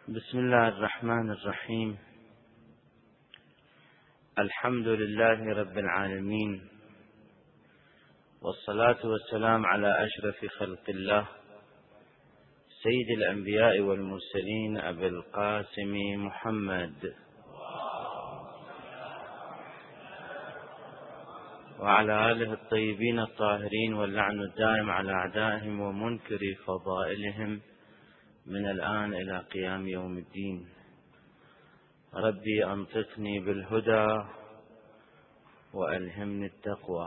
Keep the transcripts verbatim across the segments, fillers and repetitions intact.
بسم الله الرحمن الرحيم. الحمد لله رب العالمين، والصلاة والسلام على أشرف خلق الله سيد الأنبياء والمرسلين أبي القاسم محمد، وعلى آله الطيبين الطاهرين، واللعن الدائم على أعدائهم ومنكر فضائلهم من الآن إلى قيام يوم الدين. ربي أنطقني بالهدى وألهمني التقوى.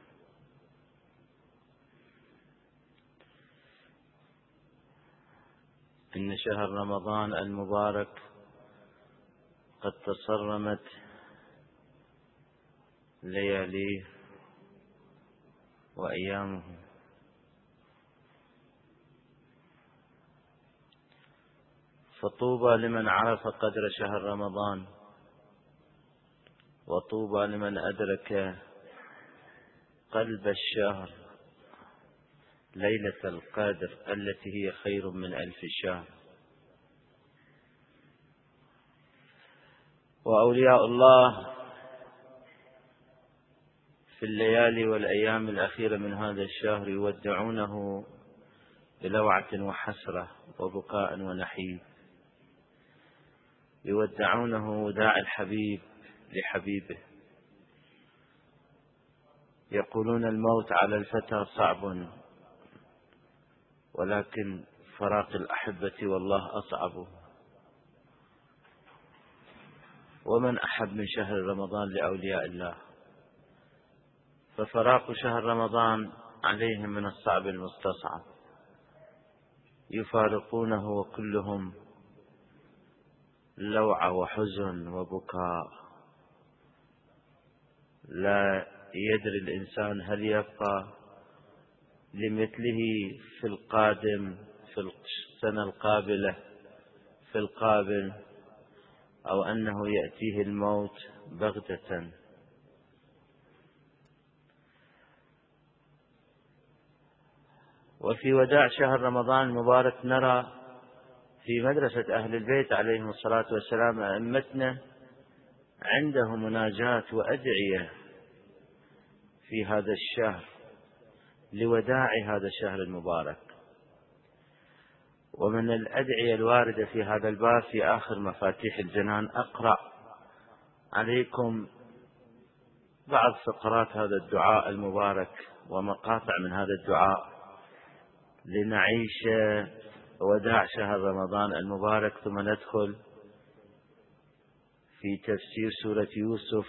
إن شهر رمضان المبارك قد تصرمت لياليه وأيامه، فطوبى لمن عرف قدر شهر رمضان، وطوبى لمن أدرك قلب الشهر ليلة القدر التي هي خير من ألف شهر. وأولياء الله في الليالي والأيام الأخيرة من هذا الشهر يودعونه بلوعة وحسرة وبكاء ونحيب، يودعونه وداع الحبيب لحبيبه، يقولون الموت على الفتى صعب، ولكن فراق الأحبة والله أصعب. ومن أحب من شهر رمضان لأولياء الله، ففراق شهر رمضان عليهم من الصعب المستصعب، يفارقونه وكلهم لوعة وحزن وبكاء، لا يدري الإنسان هل يبقى لمثله في القادم في السنة القابلة في القابل، أو أنه يأتيه الموت بغتة. وفي وداع شهر رمضان المبارك نرى في مدرسة أهل البيت عليهم الصلاة والسلام أئمتنا عنده مناجاة وأدعية في هذا الشهر لوداع هذا الشهر المبارك. ومن الأدعية الواردة في هذا الباب في آخر مفاتيح الجنان أقرأ عليكم بعض فقرات هذا الدعاء المبارك ومقاطع من هذا الدعاء لنعيش وداع شهر رمضان المبارك، ثم ندخل في تفسير سورة يوسف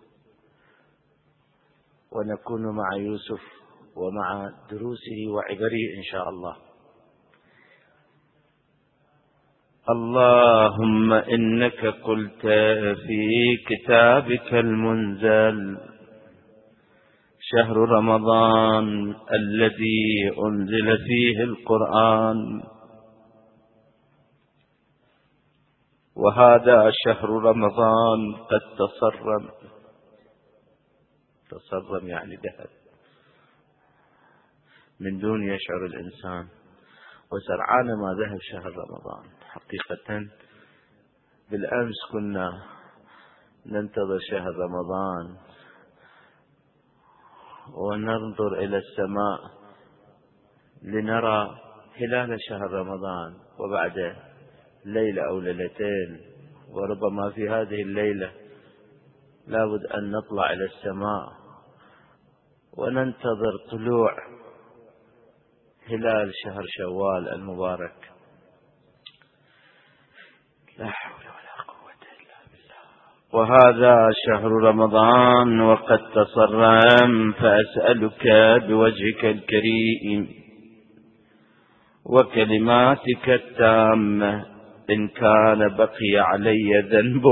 ونكون مع يوسف ومع دروسه وعبره إن شاء الله. اللهم إنك قلت في كتابك المنزل: شهر رمضان الذي أنزل فيه القرآن، وهذا شهر رمضان قد تصرم. تصرم يعني ذهب من دون يشعر الإنسان، وسرعان ما ذهب شهر رمضان. حقيقة بالأمس كنا ننتظر شهر رمضان وننظر إلى السماء لنرى هلال شهر رمضان، وبعد ليلة أو ليلتين وربما في هذه الليلة لابد أن نطلع إلى السماء وننتظر طلوع هلال شهر شوال المبارك. لا حول ولا قوة إلا بالله. وهذا شهر رمضان وقد تصرم، فأسألك بوجهك الكريم وكلماتك التامة إن كان بقي علي ذنب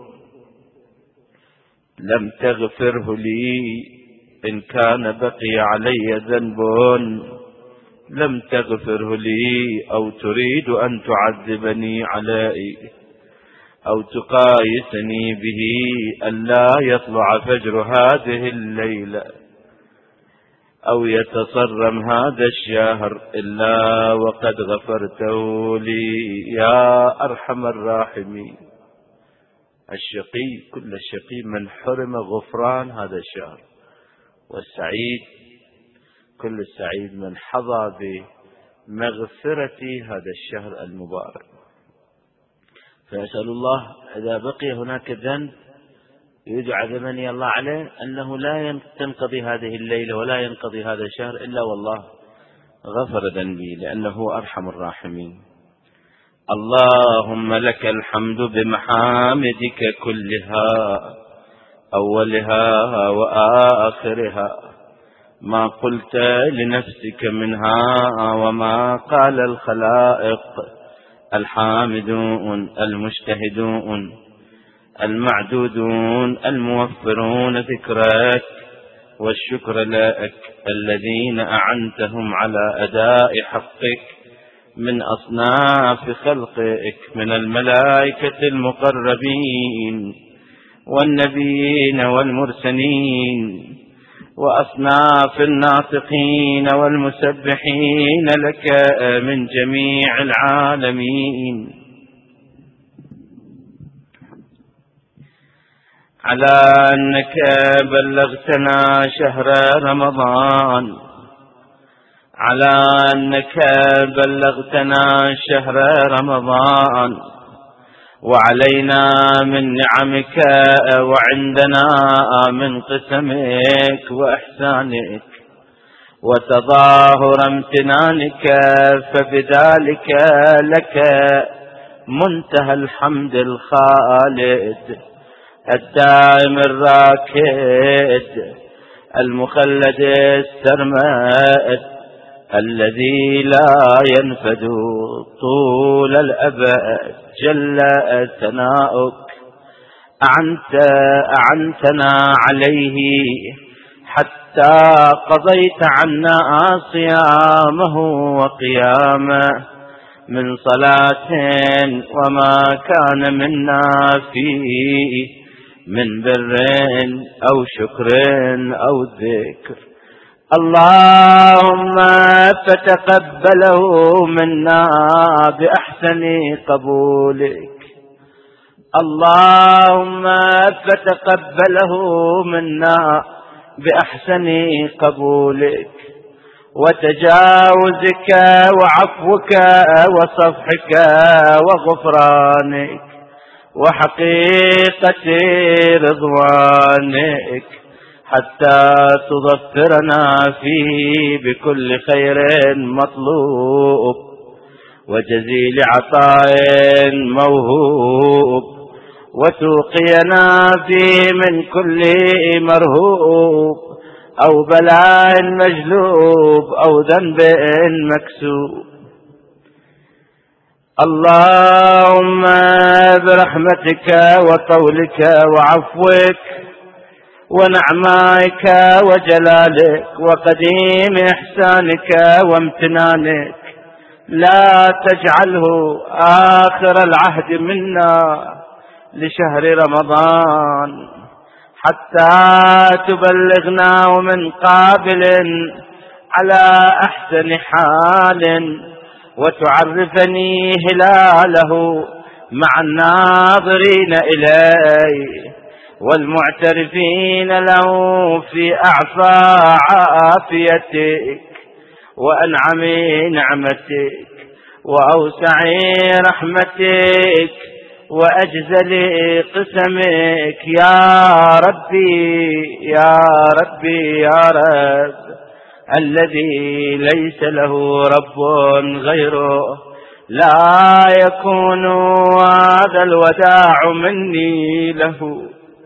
لم تغفره لي، إن كان بقي علي ذنب لم تغفره لي، أو تريد أن تعذبني عليه، أو تقايسني به ألا يطلع فجر هذه الليلة، أو يتصرم هذا الشهر إلا وقد غفرته لي يا أرحم الراحمين. الشقي كل الشقي من حرم غفران هذا الشهر، والسعيد كل السعيد من حظى بمغفرة هذا الشهر المبارك. فيسأل الله إذا بقي هناك ذنب يدعى ذمني الله عليه أنه لا تنقضي هذه الليلة ولا ينقضي هذا الشهر إلا والله غفر ذنبي، لأنه أرحم الراحمين. اللهم لك الحمد بمحامدك كلها أولها وآخرها، ما قلت لنفسك منها وما قال الخلائق، الحامدون المجتهدون المعدودون الموفرون ذكرك والشكر لك، الذين أعنتهم على أداء حقك من أصناف خلقك من الملائكة المقربين والنبيين والمرسلين وأصناف الناطقين والمسبحين لك من جميع العالمين، على أنك بلغتنا شهر رمضان، على أنك بلغتنا شهر رمضان وعلينا من نعمك وعندنا من قسمك وإحسانك وتظاهر امتنانك، فبذلك لك منتهى الحمد الخالد الدائم الراكد المخلد السرمد الذي لا ينفد طول الأبد جل ثناؤك. أعنت أعنتنا عليه حتى قضيت عنا صيامه وقيامه من صلاة وما كان منا فيه من بر أو شكر أو ذكر. اللهم فتقبله منا بأحسن قبولك، اللهم فتقبله منا بأحسن قبولك وتجاوزك وعفوك وصفحك وغفرانك وحقيقة رضوانك، حتى تظفرنا فيه بكل خير مطلوب وجزيل عطاء موهوب، وتوقينا فيه من كل مرهوب أو بلاء مجلوب أو ذنب مكسوب. اللهم برحمتك وطولك وعفوك ونعمائك وجلالك وقديم إحسانك وامتنانك لا تجعله آخر العهد منا لشهر رمضان، حتى تبلغنا من قابل على أحسن حال وتعرفني هلاله مع الناظرين إليه والمعترفين له في أعفى عافيتك وأنعم نعمتك وأوسع رحمتك وأجزل قسمك يا ربي يا ربي يا رب، الذي ليس له رب غيره. لا يكون هذا الوداع مني له،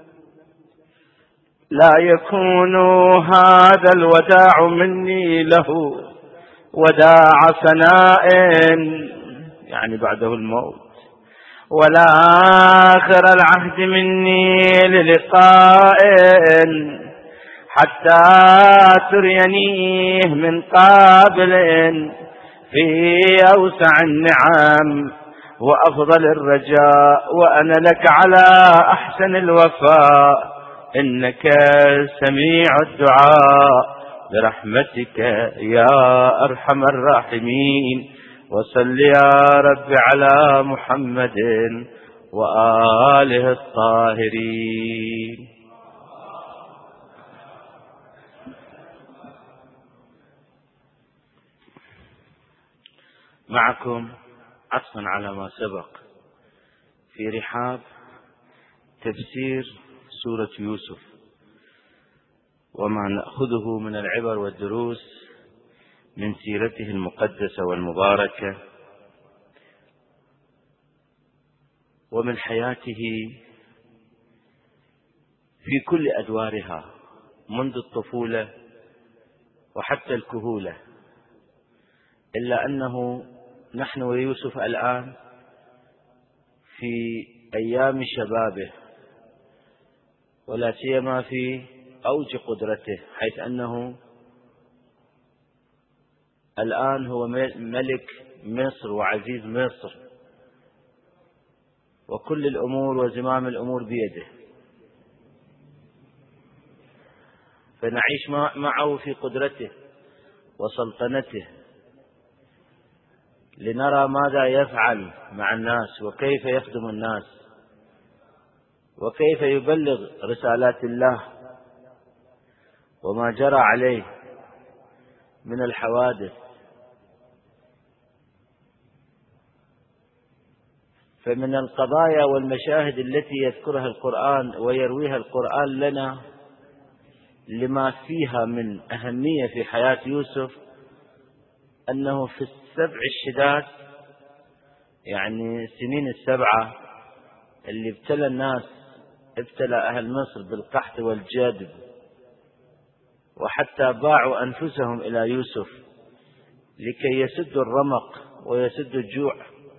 لا يكون هذا الوداع مني له وداع ثناء يعني بعده الموت، ولا آخر العهد مني للقاء حتى ترينيه من قابل في أوسع النعم وأفضل الرجاء، وأنا لك على أحسن الوفاء، إنك سميع الدعاء برحمتك يا أرحم الراحمين. وصل يا رب على محمد وآله الطاهرين. معكم عطفا على ما سبق في رحاب تفسير سورة يوسف وما نأخذه من العبر والدروس من سيرته المقدسة والمباركة ومن حياته في كل أدوارها منذ الطفولة وحتى الكهولة، إلا أنه نحن ويوسف الآن في أيام شبابه ولا سيما في أوج قدرته، حيث أنه الآن هو ملك مصر وعزيز مصر وكل الأمور وزمام الأمور بيده، فنعيش معه في قدرته وسلطنته لنرى ماذا يفعل مع الناس وكيف يخدم الناس وكيف يبلغ رسالات الله وما جرى عليه من الحوادث. فمن القضايا والمشاهد التي يذكرها القرآن ويرويها القرآن لنا لما فيها من أهمية في حياة يوسف أنه في السبع الشداد، يعني السنين السبعة اللي ابتلى الناس، ابتلى أهل مصر بالقحط والجدب وحتى باعوا أنفسهم إلى يوسف لكي يسدوا الرمق ويسدوا الجوع.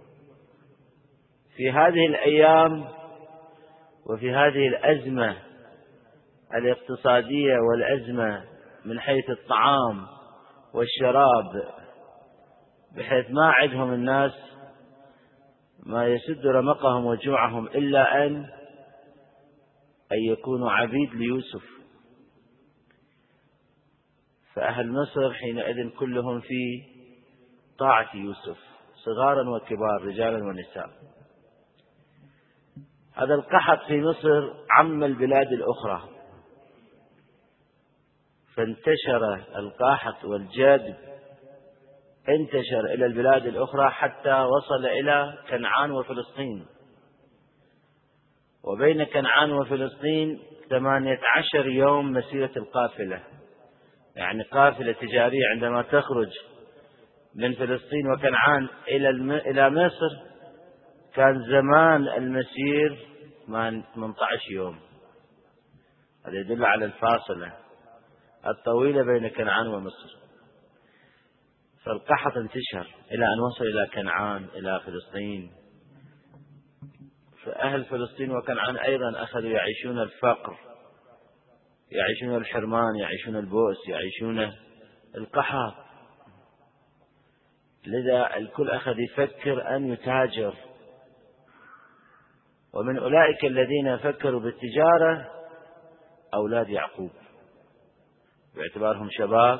في هذه الأيام وفي هذه الأزمة الاقتصادية والأزمة من حيث الطعام والشراب، بحيث ما عندهم الناس ما يسد رمقهم وجوعهم إلا أن أن يكونوا عبيد ليوسف. فأهل مصر حينئذ كلهم في طاعة يوسف، صغارا وكبار، رجالا ونساء. هذا القحط في مصر عم البلاد الأخرى، فانتشر القحط والجدب، انتشر إلى البلاد الأخرى حتى وصل إلى كنعان وفلسطين. وبين كنعان وفلسطين ثمانية عشر يوم مسيرة القافلة، يعني قافلة تجارية عندما تخرج من فلسطين وكنعان إلى إلى مصر كان زمان المسير ثمانية عشر يوم. هذا يدل على الفاصلة الطويلة بين كنعان ومصر. فالقحط انتشر إلى أن وصل إلى كنعان، إلى فلسطين. فأهل فلسطين وكنعان أيضا أخذوا يعيشون الفقر، يعيشون الحرمان، يعيشون البؤس، يعيشون القحط. لذا الكل أخذ يفكر أن يتاجر. ومن أولئك الذين فكروا بالتجارة أولاد يعقوب باعتبارهم شباب.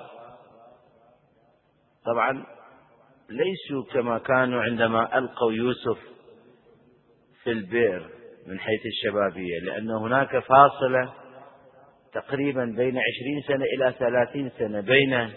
طبعا ليسوا كما كانوا عندما ألقوا يوسف في البئر من حيث الشبابية، لأن هناك فاصلة تقريبا بين عشرين سنة إلى ثلاثين سنة بين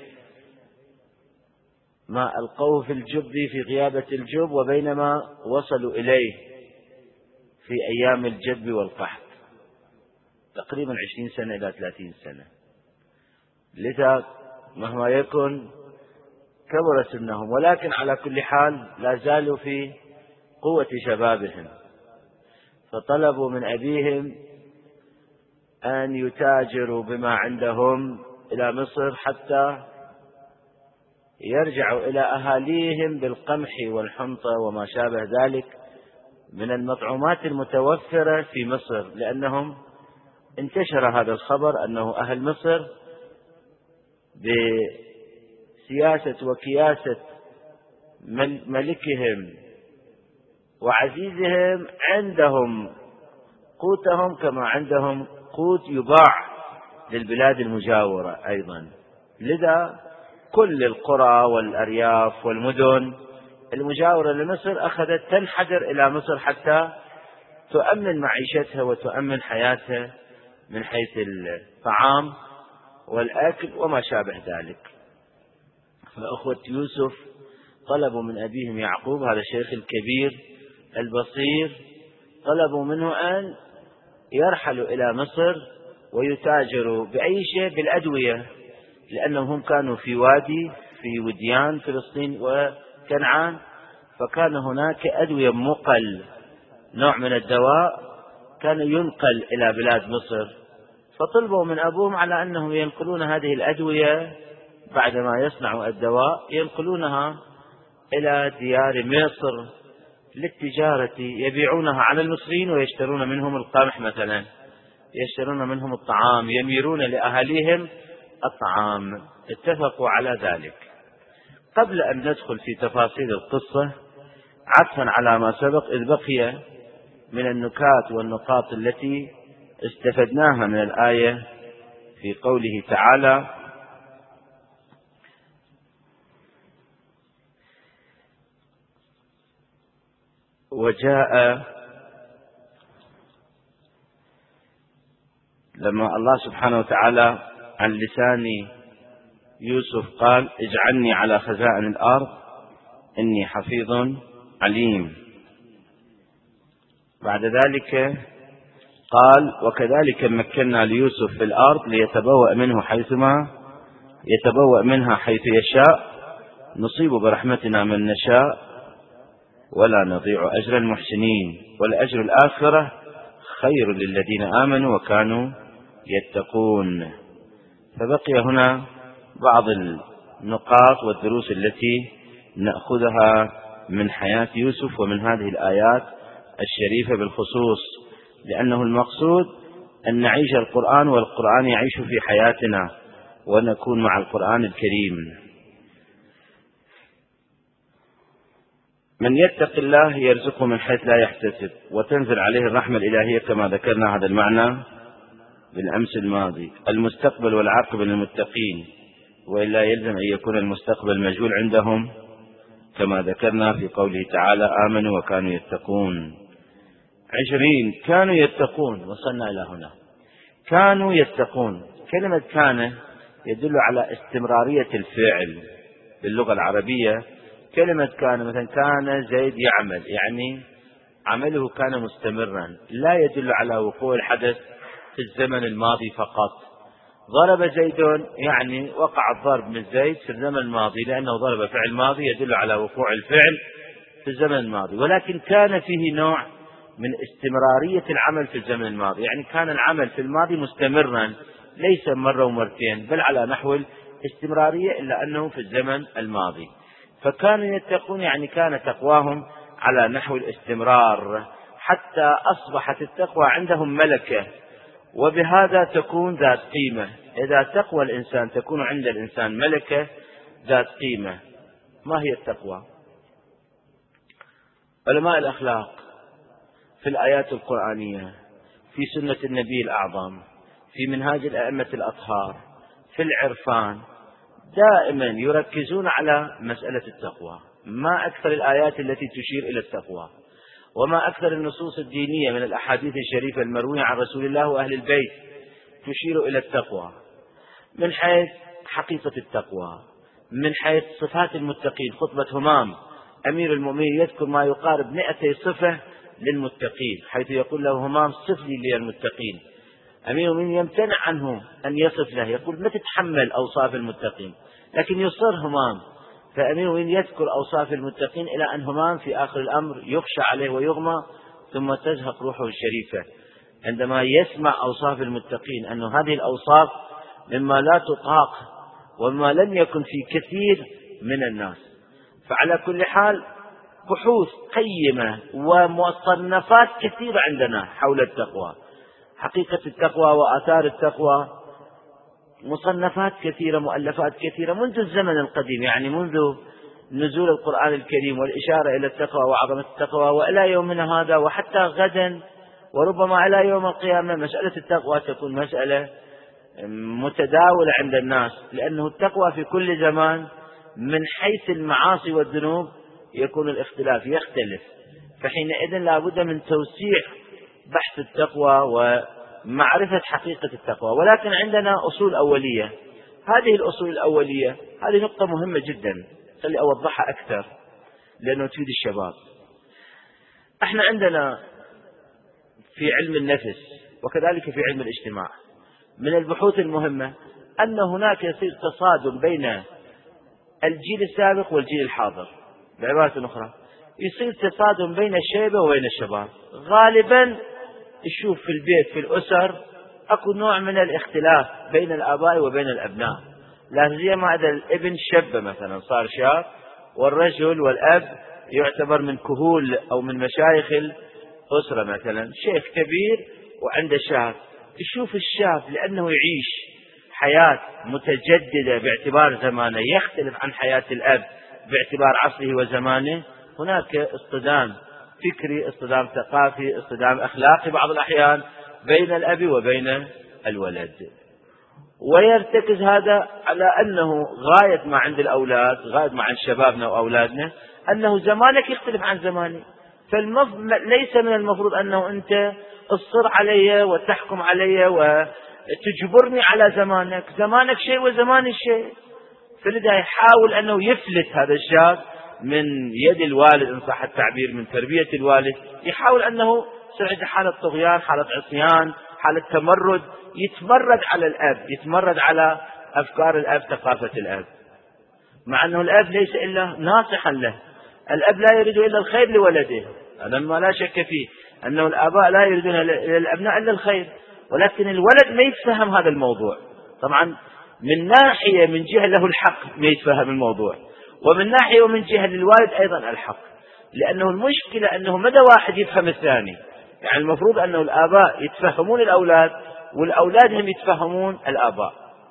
ما ألقوه في الجب في غيابة الجب وبين ما وصلوا إليه في أيام الجدب والقحط، تقريبا عشرين سنة إلى ثلاثين سنة. لذا مهما يكن كبر سنهم، ولكن على كل حال لا زالوا في قوة شبابهم. فطلبوا من أبيهم أن يتاجروا بما عندهم إلى مصر حتى يرجعوا إلى أهاليهم بالقمح والحنطة وما شابه ذلك من المطعومات المتوفرة في مصر، لأنهم انتشر هذا الخبر أنه أهل مصر بسياسة وكياسة ملكهم وعزيزهم عندهم قوتهم كما عندهم قوت يباع للبلاد المجاورة أيضا. لذا كل القرى والأرياف والمدن المجاورة لمصر أخذت تنحدر إلى مصر حتى تؤمن معيشتها وتؤمن حياتها من حيث الطعام والأكل وما شابه ذلك. فأخوة يوسف طلبوا من أبيهم يعقوب، هذا الشيخ الكبير البصير، طلبوا منه أن يرحلوا إلى مصر ويتاجروا بأي شيء، بالأدوية، لأنهم كانوا في وادي في وديان فلسطين وكنعان، فكان هناك أدوية مقل، نوع من الدواء كان ينقل إلى بلاد مصر، فطلبوا من أبوهم على أنهم ينقلون هذه الأدوية بعدما يصنعوا الدواء ينقلونها إلى ديار مصر للتجارة، يبيعونها على المصريين ويشترون منهم القمح مثلا، يشترون منهم الطعام، يميرون لأهاليهم الطعام. اتفقوا على ذلك. قبل أن ندخل في تفاصيل القصة عطفا على ما سبق، إذ بقي من النكات والنقاط التي استفدناها من الآية في قوله تعالى: وجاء، لما الله سبحانه وتعالى عن لسان يوسف قال: اجعلني على خزائن الأرض إني حفيظ عليم. بعد ذلك قال: وكذلك مكنا ليوسف في الأرض ليتبوأ منه حيثما يتبوأ منها حيث يشاء نصيب برحمتنا من نشاء ولا نضيع أجر المحسنين والأجر الآخرة خير للذين آمنوا وكانوا يتقون. فبقي هنا بعض النقاط والدروس التي نأخذها من حياة يوسف ومن هذه الآيات الشريفة بالخصوص، لأنه المقصود أن نعيش القرآن والقرآن يعيش في حياتنا ونكون مع القرآن الكريم. من يتق الله يرزقه من حيث لا يحتسب وتنزل عليه الرحمة الإلهية، كما ذكرنا هذا المعنى بالأمس الماضي. المستقبل والعاقبة للمتقين، وإلا يلزم أن يكون المستقبل مجهول عندهم، كما ذكرنا في قوله تعالى: آمنوا وكانوا يتقون. عشرين كانوا يتقون، وصلنا إلى هنا. كانوا يتقون، كلمة كان يدل على استمرارية الفعل باللغة العربية. كلمة كان مثلا كان زيد يعمل، يعني عمله كان مستمرا، لا يدل على وقوع الحدث في الزمن الماضي فقط. ضرب زيد يعني وقع الضرب من زيد في الزمن الماضي، لأنه ضرب فعل ماضي يدل على وقوع الفعل في الزمن الماضي. ولكن كان فيه نوع من استمرارية العمل في الزمن الماضي، يعني كان العمل في الماضي مستمرا، ليس مرة ومرتين، بل على نحو الاستمرارية، إلا أنه في الزمن الماضي. فكانوا يتقون يعني كان تقواهم على نحو الاستمرار، حتى أصبحت التقوى عندهم ملكة، وبهذا تكون ذات قيمة. إذا تقوى الإنسان تكون عند الإنسان ملكة ذات قيمة. ما هي التقوى؟ علماء الأخلاق في الآيات القرآنية، في سنة النبي الأعظم، في منهاج الأئمة الأطهار، في العرفان، دائما يركزون على مسألة التقوى. ما أكثر الآيات التي تشير إلى التقوى، وما أكثر النصوص الدينية من الأحاديث الشريفة المروية عن رسول الله وأهل البيت تشير إلى التقوى، من حيث حقيقة التقوى، من حيث صفات المتقين. خطبة همام أمير المؤمنين يذكر ما يقارب مئتي صفة للمتقين، حيث يقول له همام: صف لي المتقين. أمير المؤمنين يمتنع عنه أن يصف له، يقول: ما تتحمل أوصاف المتقين، لكن يصر همام. فأمير المؤمنين يذكر أوصاف المتقين إلى أن همام في آخر الأمر يخشى عليه ويغمى، ثم تزهق روحه الشريفة عندما يسمع أوصاف المتقين، أن هذه الأوصاف مما لا تطاق وما لم يكن في كثير من الناس. فعلى كل حال بحوث قيمة ومصنفات كثيرة عندنا حول التقوى، حقيقة التقوى وآثار التقوى، مصنفات كثيرة، مؤلفات كثيرة منذ الزمن القديم، يعني منذ نزول القرآن الكريم والإشارة إلى التقوى وعظمة التقوى، وإلى يومنا هذا، وحتى غدا وربما إلى يوم القيامة مسألة التقوى تكون مسألة متداولة عند الناس، لأنه التقوى في كل زمان من حيث المعاصي والذنوب يكون الاختلاف يختلف، فحينئذ لا بد من توسيع بحث التقوى ومعرفة حقيقة التقوى. ولكن عندنا أصول أولية، هذه الأصول الأولية هذه نقطة مهمة جدا، خلي أوضحها أكثر لأنه تفيد الشباب. احنا عندنا في علم النفس وكذلك في علم الاجتماع من البحوث المهمة أن هناك يصير تصادم بين الجيل السابق والجيل الحاضر. بعبارة أخرى يصير تصادم بين الشيبة وبين الشباب. غالبا تشوف في البيت في الأسر أكو نوع من الاختلاف بين الآباء وبين الأبناء، لا سيما إذا الابن شب مثلا صار شاب، والرجل والأب يعتبر من كهول أو من مشايخ الأسرة، مثلا شيخ كبير وعنده شاب. تشوف الشاب لأنه يعيش حياة متجددة باعتبار زمانه يختلف عن حياة الأب باعتبار عصره وزمانه، هناك اصطدام فكري، اصطدام ثقافي، اصطدام أخلاقي بعض الأحيان بين الأب وبين الولد. ويرتكز هذا على أنه غاية ما عند الأولاد، غاية ما عند شبابنا وأولادنا، أنه زمانك يختلف عن زماني، فليس من المفروض أنه أنت تصر علي وتحكم علي وتجبرني على زمانك، زمانك شيء وزماني شيء. فلذا يحاول أنه يفلت هذا الشاب من يد الوالد إن صح التعبير، من تربية الوالد، يحاول أنه يصير حالة طغيان، حالة عصيان، حالة تمرد، يتمرد على الأب، يتمرد على أفكار الأب، ثقافة الأب، مع أنه الأب ليس إلا ناصحا له. الأب لا يريد إلا الخير لولده، هذا ما لا شك فيه، أنه الآباء لا يريدون للأبناء إلا الخير، ولكن الولد ما يتفهم هذا الموضوع. طبعا من ناحية من جهة له الحق ما يتفهم الموضوع، ومن ناحية ومن جهة للوالد أيضا الحق، لأنه المشكلة أنه مدى واحد يفهم الثاني. يعني المفروض أنه الآباء يتفهمون الأولاد والأولاد هم يتفهمون الآباء،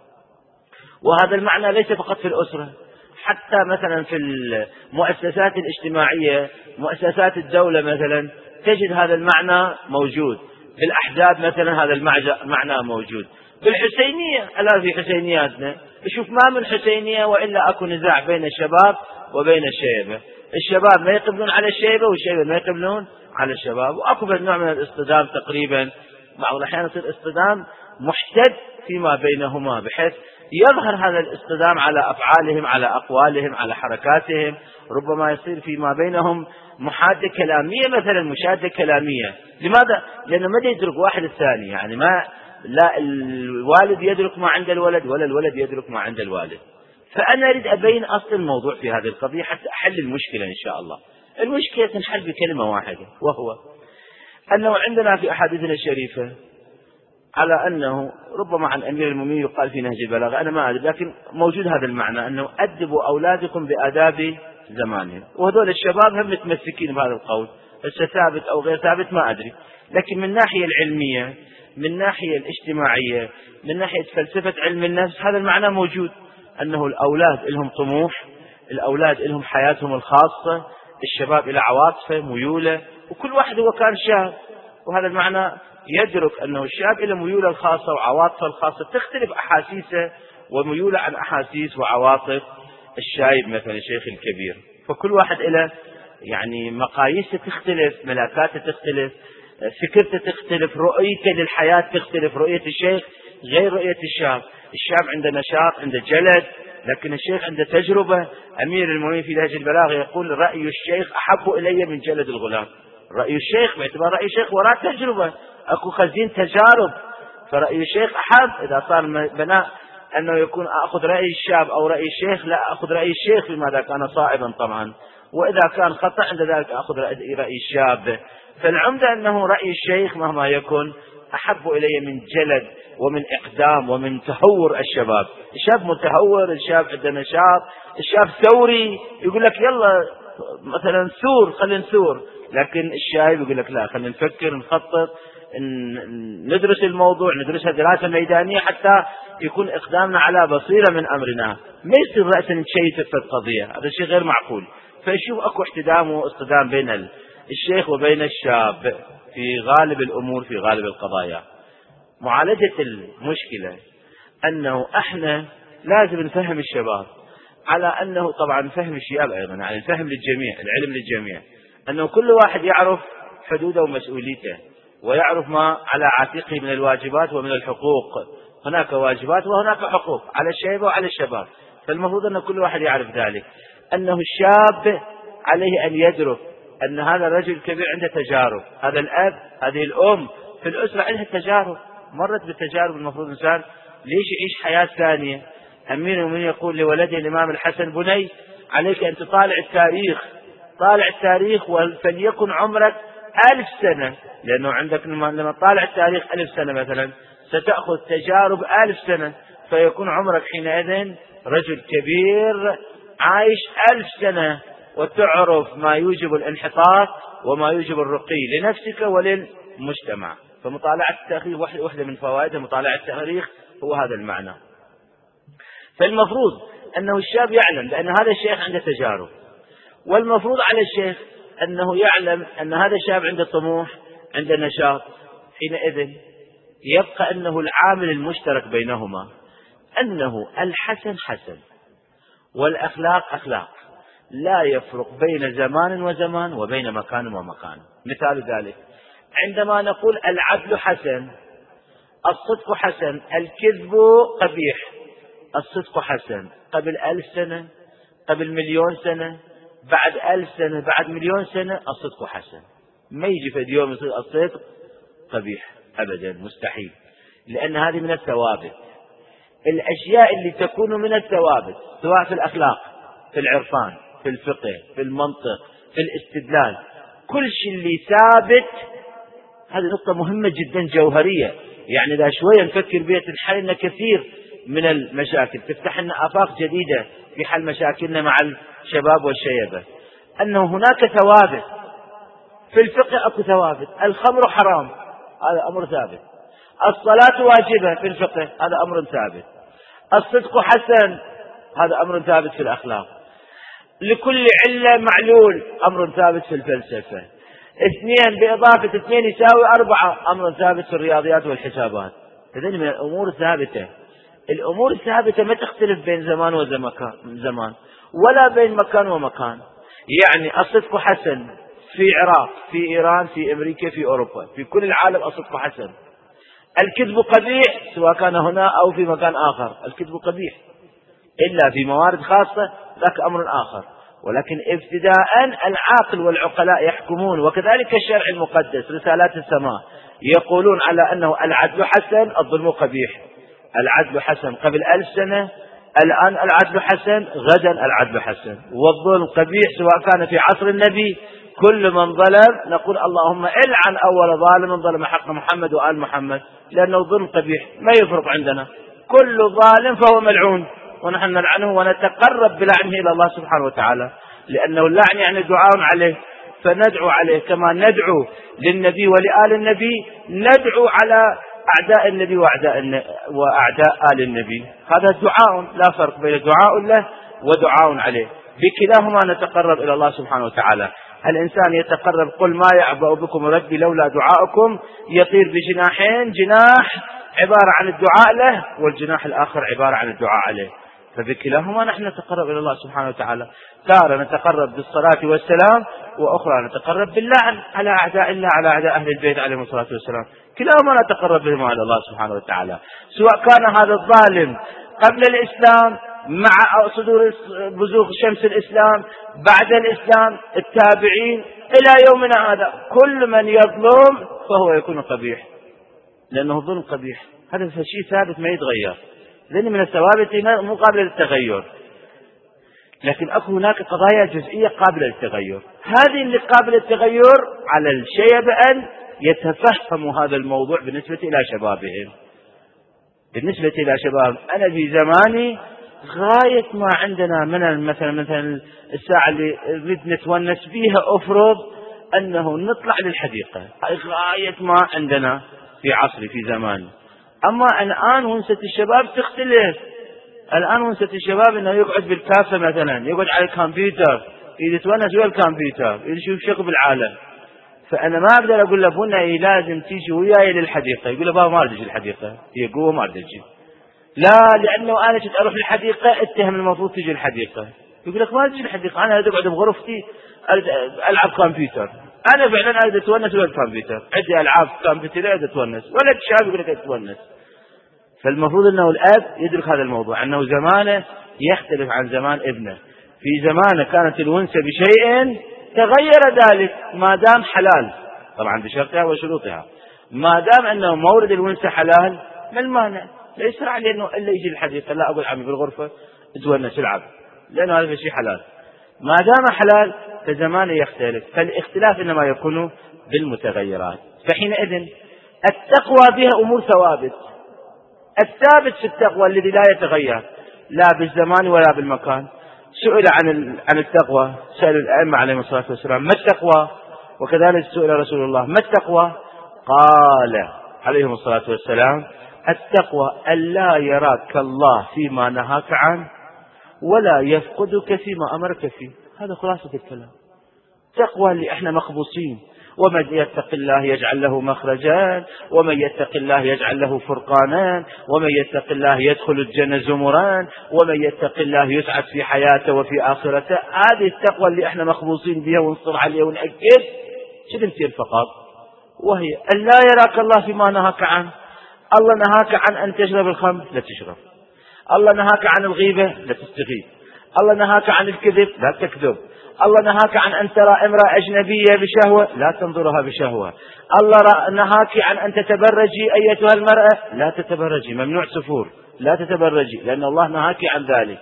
وهذا المعنى ليس فقط في الأسرة، حتى مثلا في المؤسسات الاجتماعية، مؤسسات الدولة مثلا، تجد هذا المعنى موجود. في الأحزاب مثلا هذا المعنى موجود. في الحسينية، الآن في حسينياتنا شوف ما من حسينية وإلا أكو نزاع بين الشباب وبين الشيبة، الشباب ما يقبلون على الشيبة والشيبة ما يقبلون على الشباب، وأكو نوع من الاصطدام تقريبا، بعض الأحيان يصير اصطدام محتد فيما بينهما، بحيث يظهر هذا الاصطدام على أفعالهم، على أقوالهم، على حركاتهم. ربما يصير فيما بينهم محادة كلامية مثلا، مشادة كلامية. لماذا؟ لأنه ما يدرك واحد الثاني، يعني ما لا الوالد يدرك ما عند الولد ولا الولد يدرك ما عند الوالد. فأنا أريد أبين أصل الموضوع في هذه القضية حتى أحل المشكلة إن شاء الله. المشكلة تنحل بكلمة واحدة، وهو أنه عندنا في أحاديثنا الشريفة على أنه ربما عن أمير المؤمنين يقال في نهج البلاغة، أنا ما أدري، لكن موجود هذا المعنى، أنه أدبوا أولادكم بآداب زمانهم. وهذول الشباب هم متمسكين بهذا القول، هسه ثابت أو غير ثابت ما أدري، لكن من الناحية العلمية، من الناحية الاجتماعية، من ناحية فلسفة علم النفس، هذا المعنى موجود، أنه الأولاد لهم طموح، الأولاد لهم حياتهم الخاصة، الشباب إلى عواطفه ميوله، وكل واحد هو كان شاب، وهذا المعنى يدرك أنه الشاب إلى ميوله الخاصة وعواطفه الخاصة، تختلف أحاسيسه وميوله عن أحاسيس وعواطف الشايب مثلا الشيخ الكبير. فكل واحد إلى يعني مقاييسه تختلف، ملاكاته تختلف، فكرته تختلف، رؤيته للحياة تختلف. رؤية الشيخ غير رؤية الشاب، الشاب عنده نشاط، عنده جلد، لكن الشيخ عنده تجربة. أمير المؤمنين في نهج البلاغة يقول رأي الشيخ أحب إلي من جلد الغلام. رأي الشيخ باعتبار رأي الشيخ وراء تجربة، أكو خزين تجارب، فرأي الشيخ أحب. إذا صار بناء أنه يكون أخذ رأي الشاب أو رأي الشيخ، لا أخذ رأي الشيخ لماذا كان صائبا طبعا، وإذا كان خطأ عند ذلك أخذ رأي الشاب. فالعمدة أنه رأي الشيخ مهما يكن أحب إلي من جلد ومن إقدام ومن تهور الشباب. الشاب متهور، الشاب عنده نشاط، الشاب ثوري، يقول لك يلا مثلا ثور خلينا نثور، لكن الشايب يقول لك لا خلينا نفكر نخطط ندرس الموضوع، ندرسها دراسة ميدانية حتى يكون إقدامنا على بصيرة من أمرنا، ما يصير رأسا نشيت في القضية، هذا شيء غير معقول. فيشوف أكو احتدام واصطدام بين الشيخ وبين الشاب في غالب الأمور، في غالب القضايا. معالجة المشكلة أنه احنا لازم نفهم الشباب على أنه طبعا فهم الشباب أيضا، يعني الفهم للجميع، العلم للجميع، أنه كل واحد يعرف حدوده ومسؤوليته ويعرف ما على عاتقه من الواجبات ومن الحقوق. هناك واجبات وهناك حقوق على الشيب وعلى الشباب، فالمفروض أن كل واحد يعرف ذلك، أنه الشاب عليه أن يدرك أن هذا الرجل كبير عنده تجارب، هذا الأب هذه الأم في الأسرة عندها تجارب، مرت بالتجارب، المفروض الإنسان ليش يعيش حياة ثانية. أمير المؤمنين يقول لولده الإمام الحسن: بني عليك أن تطالع التاريخ، طالع التاريخ فليكن عمرك ألف سنة، لأنه عندك لما تطالع التاريخ ألف سنة مثلا ستأخذ تجارب ألف سنة، فيكون عمرك حينئذ رجل كبير عايش ألف سنة، وتعرف ما يوجب الانحطاط وما يوجب الرقي لنفسك وللمجتمع. فمطالعة التاريخ واحدة من فوائد مطالعة التاريخ هو هذا المعنى. فالمفروض أنه الشاب يعلم بأن هذا الشيخ عنده تجارب، والمفروض على الشيخ أنه يعلم أن هذا الشاب عنده طموح، عنده نشاط. حينئذ يبقى أنه العامل المشترك بينهما أنه الحسن حسن والأخلاق أخلاق، لا يفرق بين زمان وزمان وبين مكان ومكان. مثال ذلك عندما نقول العدل حسن، الصدق حسن، الكذب قبيح. الصدق حسن قبل ألف سنة، قبل مليون سنة، بعد ألف سنة، بعد مليون سنة، الصدق حسن. ما يجي في اليوم يصير الصدق قبيح أبدا، مستحيل، لأن هذه من الثوابت. الأشياء اللي تكون من الثوابت سواء في الأخلاق، في العرفان، في الفقه، في المنطق، في الاستدلال، كل شيء اللي ثابت، هذه نقطة مهمة جدا جوهرية، يعني إذا شوية نفكر بها تنحل لنا كثير من المشاكل، تفتح لنا آفاق جديدة في حل مشاكلنا مع الشباب والشيبة. أنه هناك ثوابت في الفقه، أكو ثوابت، الخمر حرام هذا أمر ثابت، الصلاة واجبة في الفقه هذا أمر ثابت، الصدق حسن هذا أمر ثابت في الأخلاق، لكل علة معلول أمر ثابت في الفلسفة، اثنين بإضافة اثنين يساوي أربعة أمر ثابت في الرياضيات والحسابات. هذين من الأمور الثابتة. الأمور الثابتة ما تختلف بين زمان وزمان ولا بين مكان ومكان. يعني الصدق حسن في العراق، في إيران، في أمريكا، في أوروبا، في كل العالم الصدق حسن. الكذب قبيح سواء كان هنا أو في مكان آخر، الكذب قبيح إلا في موارد خاصة، ذاك أمر آخر. ولكن ابتداء العاقل والعقلاء يحكمون، وكذلك الشرع المقدس رسالات السماء يقولون على أنه العدل حسن، الظلم قبيح. العدل حسن قبل ألف سنة، الآن العدل حسن، غدا العدل حسن، والظلم قبيح سواء كان في عصر النبي. كل من ظلم نقول اللهم العن أول ظالم ظلم حق محمد وآل محمد، لأنه ظلم قبيح، ما يفرق عندنا، كل ظالم فهو ملعون، ونحن نلعنه ونتقرب بلعنه إلى الله سبحانه وتعالى، لأنه اللعن يعني دعاء عليه، فندعو عليه كما ندعو للنبي ولآل النبي، ندعو على أعداء النبي وأعداء وأعداء آل النبي. هذا دعاء، لا فرق بين دعاء له ودعاء عليه، بكلاهما نتقرب إلى الله سبحانه وتعالى. الإنسان يتقرب: قل ما يعبأ بكم ربي لولا دعاؤكم، يطير بجناحين، جناح عبارة عن الدعاء له، والجناح الآخر عبارة عن الدعاء عليه، فبكلاهما نحن نتقرب إلى الله سبحانه وتعالى. تارة نتقرب بالصلاة والسلام، وأخرى نتقرب باللعن على أعداء الله، على أعداء أهل البيت عليهم الصلاة والسلام، كلاهما نتقرب بهما إلى الله سبحانه وتعالى. سواء كان هذا الظالم قبل الإسلام مع صدور بزوغ شمس الإسلام، بعد الإسلام، التابعين إلى يومنا هذا، كل من يظلم فهو يكون قبيح، لأنه ظلم قبيح، هذا شيء ثابت ما يتغير، لأن من الثوابت مو قابلة للتغير. لكن أكو هناك قضايا جزئية قابلة للتغير، هذه اللي قابلة للتغير على الشيب أن يتفهموا هذا الموضوع بالنسبة إلى شبابهم. بالنسبة إلى شباب أنا في زماني غاية ما عندنا من مثلا مثلا الساعة اللي نريد نتونس بيها أفرض أنه نطلع للحديقة، غاية ما عندنا في عصري في زماني. أما الآن ونسة الشباب تختلف. الآن ونسة الشباب أنه يقعد بالكافة مثلا، يقعد على الكمبيوتر، يتونس ويا الكمبيوتر، يشوف شغل بالعالم. فأنا ما أقدر أقول لابونا إيه لازم تيجي وياي للحديقة، يقول له بابا ما أريد أجي الحديقة، هي قوة ما أريد أجي. لا، لأنه أنا كنت أروح للحديقة اتهم المفروض تجي الحديقة. يقول لك ما تجي الحديقة، أنا أريد أقعد بغرفتي ألعب كمبيوتر. أنا فعلا أريد أتونس بالكمبيوتر، عندي ألعاب كمبيوتر أريد أتونس، ولا الشاب يقول لك أتونس. فالمفروض أنه الأب يدرك هذا الموضوع، أنه زمانه يختلف عن زمان ابنه. في زمانه كانت الونسة بشيء، تغير ذلك ما دام حلال، طبعا بشرطها وشروطها. ما دام أنه مورد الونسة حلال ما المانع؟ لا يسرع عليه أنه إلا يجي الحديقة، لا أقول عمي بالغرفة تونس العب، لأنه هذا شيء حلال. ما دام حلال فزمانه يختلف. فالاختلاف إنما يكون بالمتغيرات. فحينئذ التقوى بها أمور ثوابت. الثابت في التقوى الذي لا يتغير لا بالزمان ولا بالمكان. سئل عن عن التقوى، سأل الأئمة عليهم الصلاة والسلام ما التقوى؟ وكذلك سئل رسول الله ما التقوى؟ قال عليهم الصلاة والسلام التقوى ألا يراك الله فيما نهاك عنه ولا يفقدك فيما أمرك فيه. هذا خلاصة الكلام. تقوى اللي احنا مخبوصين، ومن يتق الله يجعل له مخرجا، ومن يتق الله يجعل له فرقانا، ومن يتق الله يدخل الجنة زمرا، ومن يتق الله يسعد في حياته وفي آخرته. هذه التقوى اللي احنا مخبوصين بها ونصر عليها ونأكد شو نسير فقط، وهي أن لا يراك الله فيما نهاك عنه. الله نهاك عن أن تشرب الخمر لا تشرب، الله نهاك عن الغيبة لا تستغيب، الله نهاك عن الكذب لا تكذب، الله نهاك عن أن ترى امرأة أجنبية بشهوة لا تنظرها بشهوة، الله نهاك عن أن تتبرجي أيتها المرأة لا تتبرجي، ممنوع سفور لا تتبرجي، لأن الله نهاك عن ذلك.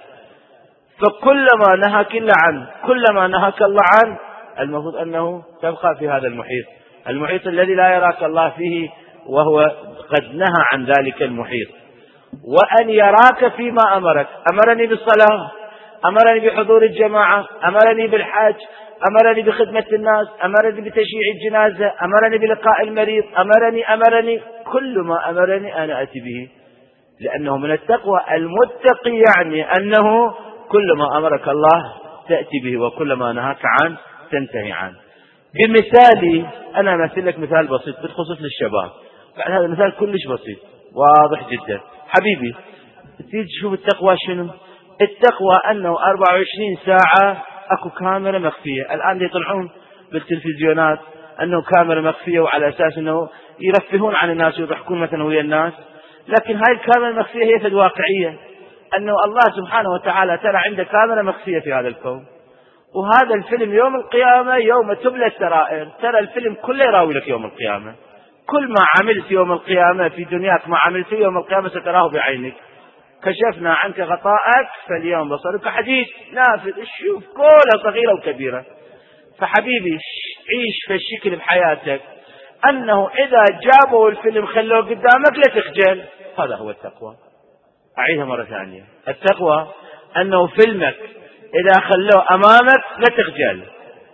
فكلما نهاك الله عنه، كلما نهاك الله عنه، المفروض أنه تبقى في هذا المحيط، المحيط الذي لا يراك الله فيه، وهو قد نهى عن ذلك المحيط. وأن يراك فيما أمرك، أمرني بالصلاة، أمرني بحضور الجماعة، أمرني بالحج، أمرني بخدمة الناس، أمرني بتشييع الجنازة، أمرني بلقاء المريض، أمرني أمرني كل ما أمرني أنا أتي به. لأنه من التقوى المتقي يعني أنه كل ما أمرك الله تأتي به، وكل ما نهاك عنه تنتهي عنه. بمثالي أنا أمثل لك مثال بسيط بالخصوص للشباب، بعد هذا المثال كلش بسيط واضح جدا. حبيبي تيجي تشوف التقوى شنو؟ التقوى أنه أربعة وعشرين ساعة أكو كاميرا مخفية. الآن يطلعون بالتلفزيونات أنه كاميرا مخفية، وعلى أساس أنه يرفهون عن الناس ويضحكون مثلا ويا الناس. لكن هاي الكاميرا المخفية هي فد واقعية، أنه الله سبحانه وتعالى ترى عنده كاميرا مخفية في هذا الكون. وهذا الفيلم يوم القيامة يوم تبلى السرائر، ترى الفيلم كله يراوي لك يوم القيامة. كل ما عملت يوم القيامة في دنياك ما عملت يوم القيامة ستراه بعينك. كشفنا عنك غطاءك فاليوم بصرك حديد نافذ، شوف كلها صغيرة وكبيرة. فحبيبي عيش في الشكل بحياتك أنه إذا جابوا الفيلم خلوه قدامك لا تخجل. هذا هو التقوى. أعيدها مرة ثانية، التقوى أنه فيلمك إذا خلوه أمامك لا تخجل.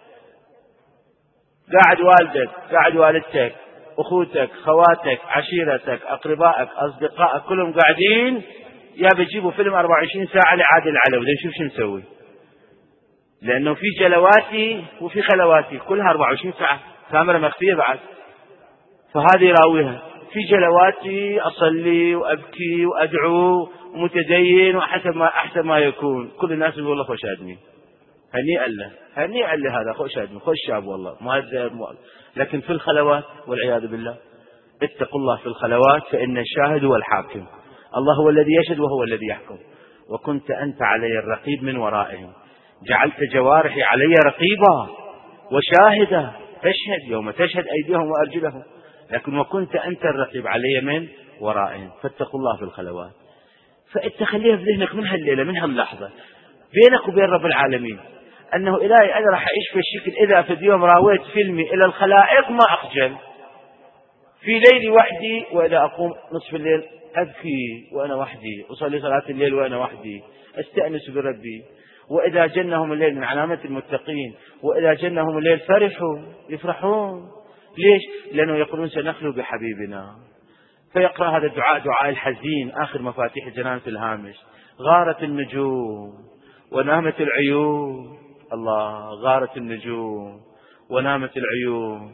قاعد والدك، قاعد والدتك، أخوتك، خواتك، عشيرتك، أقربائك، أصدقائك، كلهم قاعدين، يا بيجيبوا فيلم أربعة وعشرين ساعة لعادل العلوي نشوف شو نسوي. لأنه في جلواتي وفي خلواتي كلها أربعة وعشرين ساعة كاميرا مخفية بعد. فهذه يراويها في جلواتي أصلي وأبكي وأدعو ومتدين وحسب ما أحسن ما يكون. كل الناس يقول الله خوش آدمي، هنيئا له هنيئا له هذا خوش آدمي خوش شاب والله مهذب. لكن في الخلوات والعياذ بالله اتقوا الله في الخلوات فإن الشاهد هو الحاكم. الله هو الذي يشهد وهو الذي يحكم. وكنت أنت علي الرقيب من ورائهم، جعلت جوارحي علي رقيبا وشاهدا تشهد يوم تشهد أيديهم وأرجلهم. لكن وكنت أنت الرقيب علي من ورائهم. فاتقوا الله في الخلوات. فاتخليها في ذهنك من هالليلة من هاللحظة بينك وبين رب العالمين أنه إلهي أنا راح أعيش في الشكل إذا في اليوم راويت فيلمي إلى الخلائق ما أخجل. في ليلي وحدي، وإذا أقوم نصف الليل أبكي وأنا وحدي، أصلي صلاة الليل وأنا وحدي، أستأنس بربي. وإذا جنهم الليل من علامة المتقين، وإذا جنهم الليل فرحوا يفرحون. ليش؟ لأنه يقولون سنخلو بحبيبنا. فيقرأ هذا الدعاء دعاء الحزين آخر مفاتيح الجنان في الهامش: غارت النجوم ونامت العيون. الله، غارت النجوم ونامت العيون،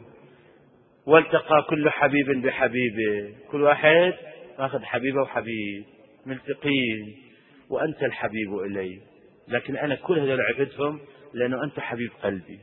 والتقى كل حبيب بحبيبه. كل واحد أخذ حبيبه وحبيب. ملتقين وأنت الحبيب إلي، لكن أنا كل هذول عبدهم لأنه أنت حبيب قلبي.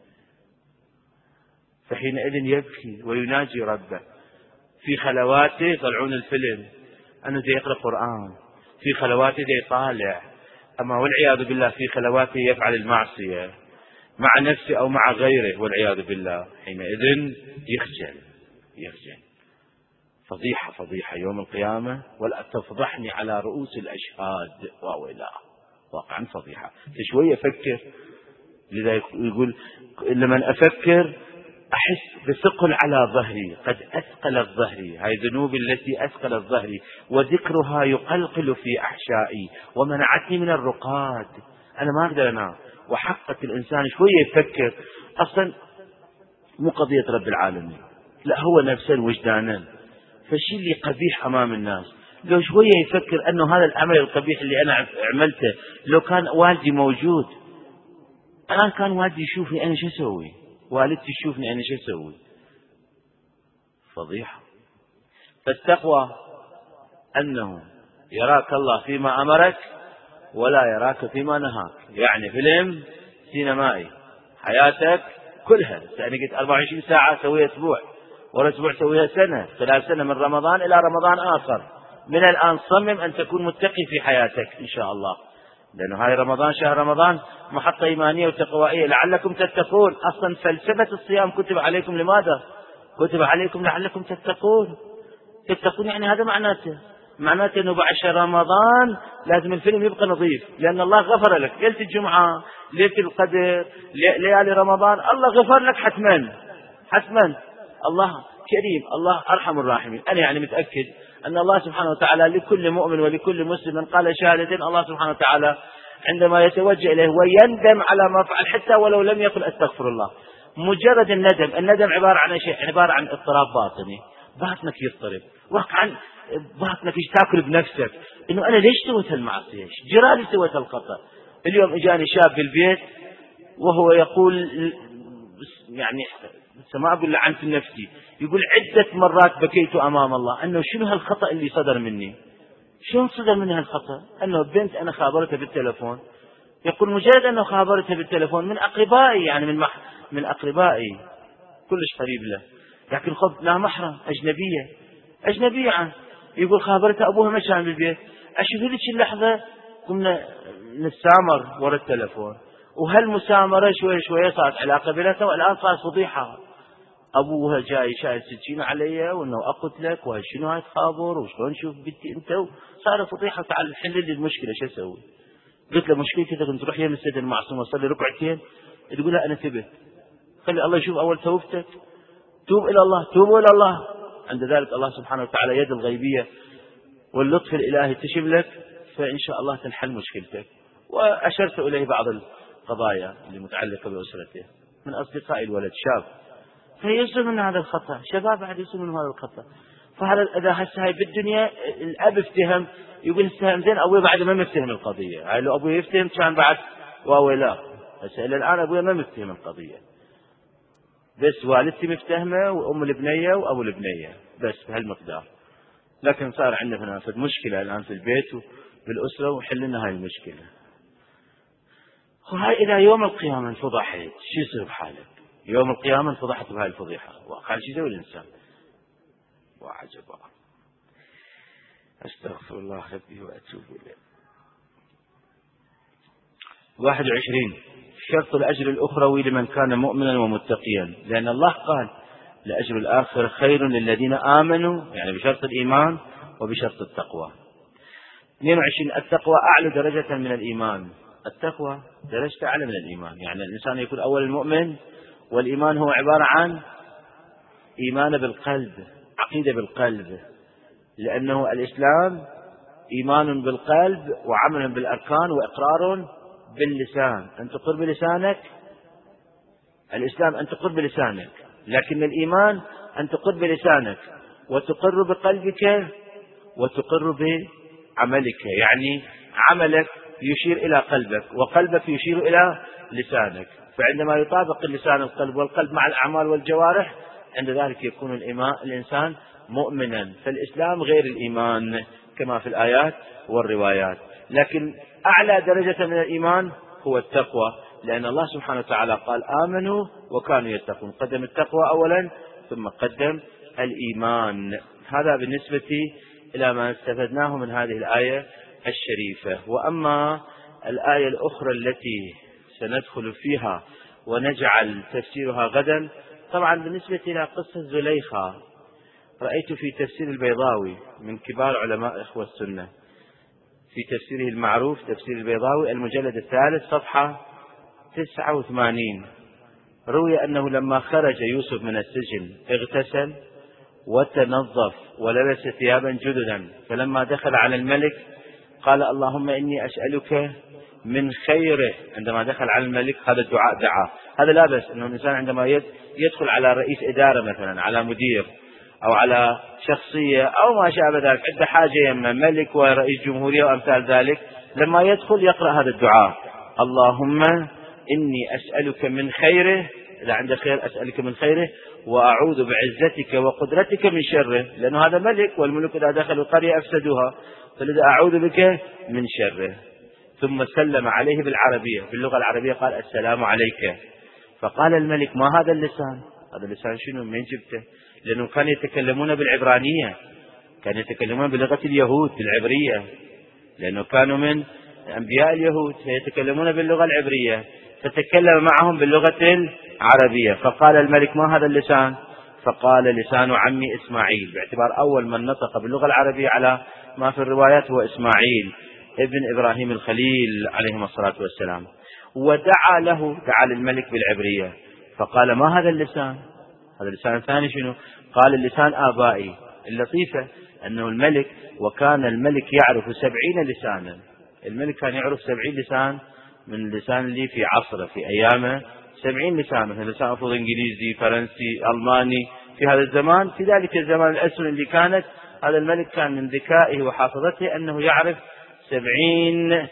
فحينئذ يبكي ويناجي ربه في خلواته. يطلعون الفيلم أنه زي يقرأ قرآن، في خلواته زي يطالع، أما والعياذ بالله في خلواته يفعل المعصية مع نفسه أو مع غيره والعياذ بالله. حينئذ يخجل يخجل فضيحة فضيحة يوم القيامة، ولا تفضحني على رؤوس الأشهاد. وأويلا واقعا فضيحة. شوية أفكر، لذا يقول لما أفكر أحس بثقل على ظهري، قد أثقلت ظهري، هاي ذنوبي التي أثقلت ظهري، وذكرها يقلقل في أحشائي ومنعتني من الرقاد. أنا ما أقدر أنام. وحقة الإنسان شوية يفكر، أصلا مو قضية رب العالمين، لا هو نفسا وجدانا، فالشيء اللي قبيح أمام الناس لو شوية يفكر أنه هذا العمل القبيح اللي أنا عملته لو كان والدي موجود، الآن كان والدي يشوفني أنا شو أسوي، والدتي تشوفني أنا شو أسوي. فضيحة. فالتقوى أنه يراك الله فيما أمرك ولا يراك فيما نهاك. يعني فيلم سينمائي حياتك كلها، أنا قلت أربعة وعشرين ساعة سويها أسبوع، ولا أسبوع سويها سنة، خلال سنة من رمضان إلى رمضان آخر. من الآن صمم أن تكون متقي في حياتك إن شاء الله، لأنه هاي رمضان شهر رمضان محطة إيمانية وتقوائية لعلكم تتقون. أصلا فلسفة الصيام كتب عليكم لماذا؟ كتب عليكم لعلكم تتقون. تتقون يعني هذا معناته معناته أنه بعد شهر رمضان لازم الفيلم يبقى نظيف، لأن الله غفر لك ليلة الجمعة، ليلة القدر، ليالي رمضان، الله غفر لك حتما حتما. الله كريم، الله أرحم الراحمين. أنا يعني متأكد أن الله سبحانه وتعالى لكل مؤمن ولكل مسلم قال شهادتين، الله سبحانه وتعالى عندما يتوجه إليه ويندم على ما فعل حتى ولو لم يقل أستغفر الله، مجرد الندم. الندم عبارة عن شيء، عبارة عن اضطراب باطني، باطنك يضطرب، واقعا باطنك تاكل بنفسك إنه أنا ليش سويت المعصية، ايش جرالي سويت الخطأ. اليوم إجاني شاب بالبيت وهو يقول يعني ما أقول لعنت نفسي، يقول عدة مرات بكيت أمام الله أنه شنو هالخطأ اللي صدر مني. شلون صدر مني هالخطأ؟ أنه بنت أنا خابرتها بالتلفون، يقول مجرد أنه خابرتها بالتلفون من أقربائي، يعني من مح... من أقربائي كلش قريب له، لكن خب لا محرم، أجنبية أجنبية عنه. يقول خابرتها أبوها ما كان بالبيت. أشوف ذيك اللحظة قمنا نتسامر ورا التلفون، وهالمسامرة شوية شوية صارت علاقة بيناتنا، والآن صارت فضيحة. أبوها جاي شايل سكين علي وأنه أقتلك وشنو هاي تخابر وشلون نشوف بنتي أنت، صار فضيحة. تعال حل لي المشكلة شو أسوي؟ قلت له مشكلتي إذا تروح يم السيد المعصوم وصلي ركعتين تقول له أنا ثبت، خلي الله يشوف أول توبتك، توب إلى الله، توبوا إلى الله. عند ذلك الله سبحانه وتعالى يد الغيبية واللطف الإلهي تشملك، فإن شاء الله تنحل مشكلتك. وأشرت إليه بعض القضايا اللي متعلقة بأسرته من أصدقاء الولد شاب، فيصل من هذا الخطأ، شباب بعد يصل من هذا الخطأ. فهذا إذا هسه هاي بالدنيا الأب افتهم يقول استهم زين، أبوي بعد ما مفتهم القضية. هاي لو أبوي يفتهم كان بعد واوي لا، بس إلى الآن أبوي ما مفتهم القضية، بس والدتي مفتهمة وأم البنية وأبو البنية بس بهالمقدار. لكن صار عندنا هنا مشكلة الآن في البيت وبالأسرة وحلنا هاي المشكلة. وهاي إلى يوم القيامة انفضحت، شو يصير بحالك؟ يوم القيامة انفضحت بهاي الفضيحة، وقال شو يسوي الإنسان؟ وعجبا. أستغفر الله ربي وأتوب إليه. واحد وعشرين شرط الأجر الأخروي لمن كان مؤمنا ومتقيا، لأن الله قال لأجر الآخر خير للذين آمنوا، يعني بشرط الإيمان وبشرط التقوى. اثنين وعشرين التقوى أعلى درجة من الإيمان. التقوى درجة أعلى من الإيمان، يعني الإنسان يكون أول المؤمن، والإيمان هو عبارة عن إيمان بالقلب، عقيدة بالقلب، لأنه الإسلام إيمان بالقلب وعمل بالأركان وإقرار باللسان. أن تقر بلسانك، الإسلام أن تقر بلسانك، لكن الإيمان أن تقر بلسانك وتقر بقلبك وتقر بعملك، يعني عملك يشير إلى قلبك وقلبك يشير إلى لسانك، فعندما يطابق اللسان القلب والقلب مع الأعمال والجوارح عند ذلك يكون الإنسان مؤمنا. فالإسلام غير الإيمان، كما في الآيات والروايات. لكن أعلى درجة من الإيمان هو التقوى، لأن الله سبحانه وتعالى قال آمنوا وكانوا يتقون، قدم التقوى أولا ثم قدم الإيمان. هذا بالنسبة إلى ما استفدناه من هذه الآية الشريفة. وأما الآية الأخرى التي سندخل فيها ونجعل تفسيرها غدا، طبعا بالنسبة إلى قصة زليخة رأيت في تفسير البيضاوي من كبار علماء إخوة السنة في تفسيره المعروف تفسير البيضاوي المجلد الثالث صفحة تسعة وثمانين، روي أنه لما خرج يوسف من السجن اغتسل وتنظف ولبس ثيابا جددا، فلما دخل على الملك قال اللهم إني أسألك من خيره. عندما دخل على الملك هذا الدعاء دعا. هذا لا بأس أنه الإنسان عندما يدخل على رئيس إدارة مثلا، على مدير أو على شخصية أو ما شابه ذلك، عنده حاجة يما ملك ورئيس جمهورية وأمثال ذلك، لما يدخل يقرأ هذا الدعاء اللهم إني أسألك من خيره، إذا عنده خير أسألك من خيره، وأعوذ بعزتك وقدرتك من شره، لأنه هذا ملك والملوك إذا دخلوا القرية أفسدوها، فلذا أعوذ بك من شره. ثم سلم عليه بالعربية، باللغة العربية قال السلام عليك. فقال الملك ما هذا اللسان؟ هذا اللسان شنو؟ من جبته؟ لأنه كانوا يتكلمون بالعبرانية، كانوا يتكلمون بلغة اليهود بالعبرية، لأنه كانوا من أنبياء اليهود فيتكلمون باللغة العبرية، فتكلم معهم باللغة العربية. فقال الملك ما هذا اللسان؟ فقال لسان عمي إسماعيل، باعتبار أول من نطق باللغة العربية على ما في الروايات هو إسماعيل ابن إبراهيم الخليل عليهم الصلاة والسلام. ودعا له، دعا للملك بالعبرية، فقال ما هذا اللسان؟ هذا اللسان الثاني شنو؟ قال اللسان آبائي. اللطيفة أنه الملك، وكان الملك يعرف سبعين لسانا، الملك كان يعرف سبعين لسان من اللسان اللي في عصره في أيامه، سبعين لسان، مثل لسان أفضل إنجليزي فرنسي ألماني في هذا الزمان. في ذلك الزمان الأسر اللي كانت، هذا الملك كان من ذكائه وحافظته أنه يعرف سبعين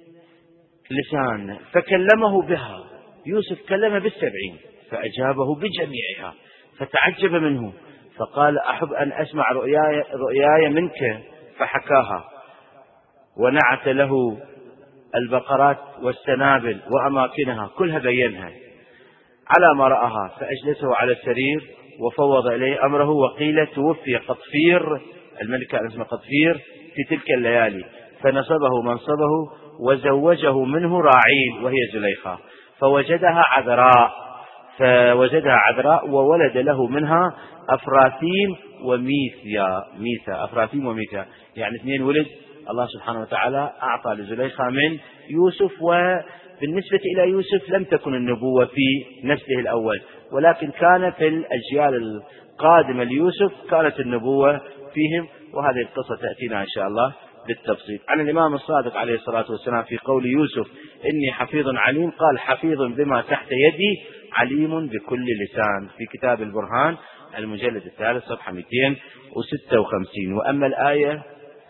لسان، فكلمه بها. يوسف كلم بالسبعين فأجابه بجميعها، فتعجب منه فقال أحب أن أسمع رؤياي, رؤياي منك، فحكاها ونعت له البقرات والسنابل وأماكنها كلها بينها على ما رأها، فأجلسه على السرير وفوض إليه أمره. وقيل توفي قطفير، الملك كان اسمه قطفير، في تلك الليالي، فنصبه منصبه وزوجه منه راعيل وهي زليخة، فوجدها عذراء فوجدها عذراء وولد له منها أفراثيم وميثيا ميثا أفراثيم وميثا يعني اثنين ولد الله سبحانه وتعالى أعطى لزليخة من يوسف. وبالنسبة إلى يوسف لم تكن النبوة في نسله الأول، ولكن كان في الأجيال القادمة ليوسف كانت النبوة فيهم، وهذه القصة تأتينا إن شاء الله بالتفصيل. عن الإمام الصادق عليه الصلاة والسلام في قول يوسف إني حفيظ عليم، قال حفيظ بما تحت يدي عليم بكل لسان، في كتاب البرهان المجلد الثالث صفحة مئتين وستة وخمسين. وأما الآية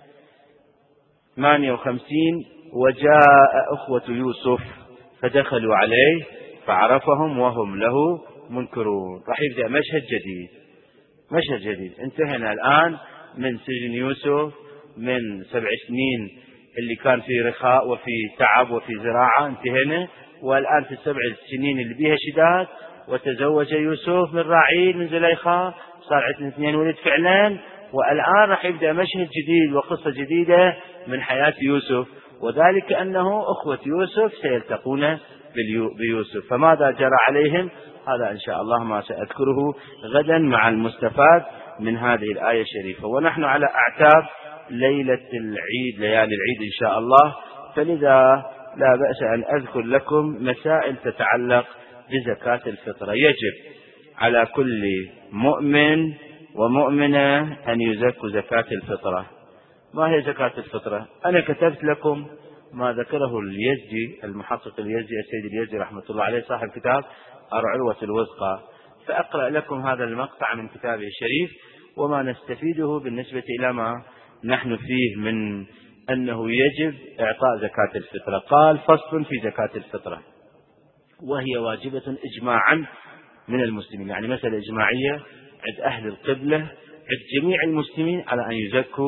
ثمانية وخمسين وجاء أخوة يوسف فدخلوا عليه فعرفهم وهم له منكرون. راح يبدأ مشهد جديد، مشهد جديد. انتهينا الآن من سجن يوسف من سبع سنين اللي كان في رخاء وفي تعب وفي زراعة، انتهينا، والآن في السبع السنين اللي بيها شداد. وتزوج يوسف من راعيل من زليخة، صار عندنا اثنين ولد فعلا، والآن راح يبدأ مشهد جديد وقصة جديدة من حياة يوسف، وذلك أنه أخوة يوسف سيلتقون بيوسف. فماذا جرى عليهم؟ هذا إن شاء الله ما سأذكره غدا مع المستفاد من هذه الآية الشريفة. ونحن على أعتاب ليلة العيد، ليالي العيد إن شاء الله، فلذا لا بأس أن أذكر لكم مسائل تتعلق بزكاة الفطرة. يجب على كل مؤمن ومؤمنة أن يزكوا زكاة الفطرة. ما هي زكاة الفطرة؟ أنا كتبت لكم ما ذكره اليزدي، المحقق اليزدي السيد اليزدي رحمة الله عليه صاحب كتاب العروة الوثقى، فأقرأ لكم هذا المقطع من كتابه الشريف وما نستفيده بالنسبة إلى ما نحن فيه من أنه يجب إعطاء زكاة الفطرة. قال فصل في زكاة الفطرة، وهي واجبة إجماعا من المسلمين، يعني مسألة إجماعية عند أهل القبلة، عند جميع المسلمين على أن يزكوا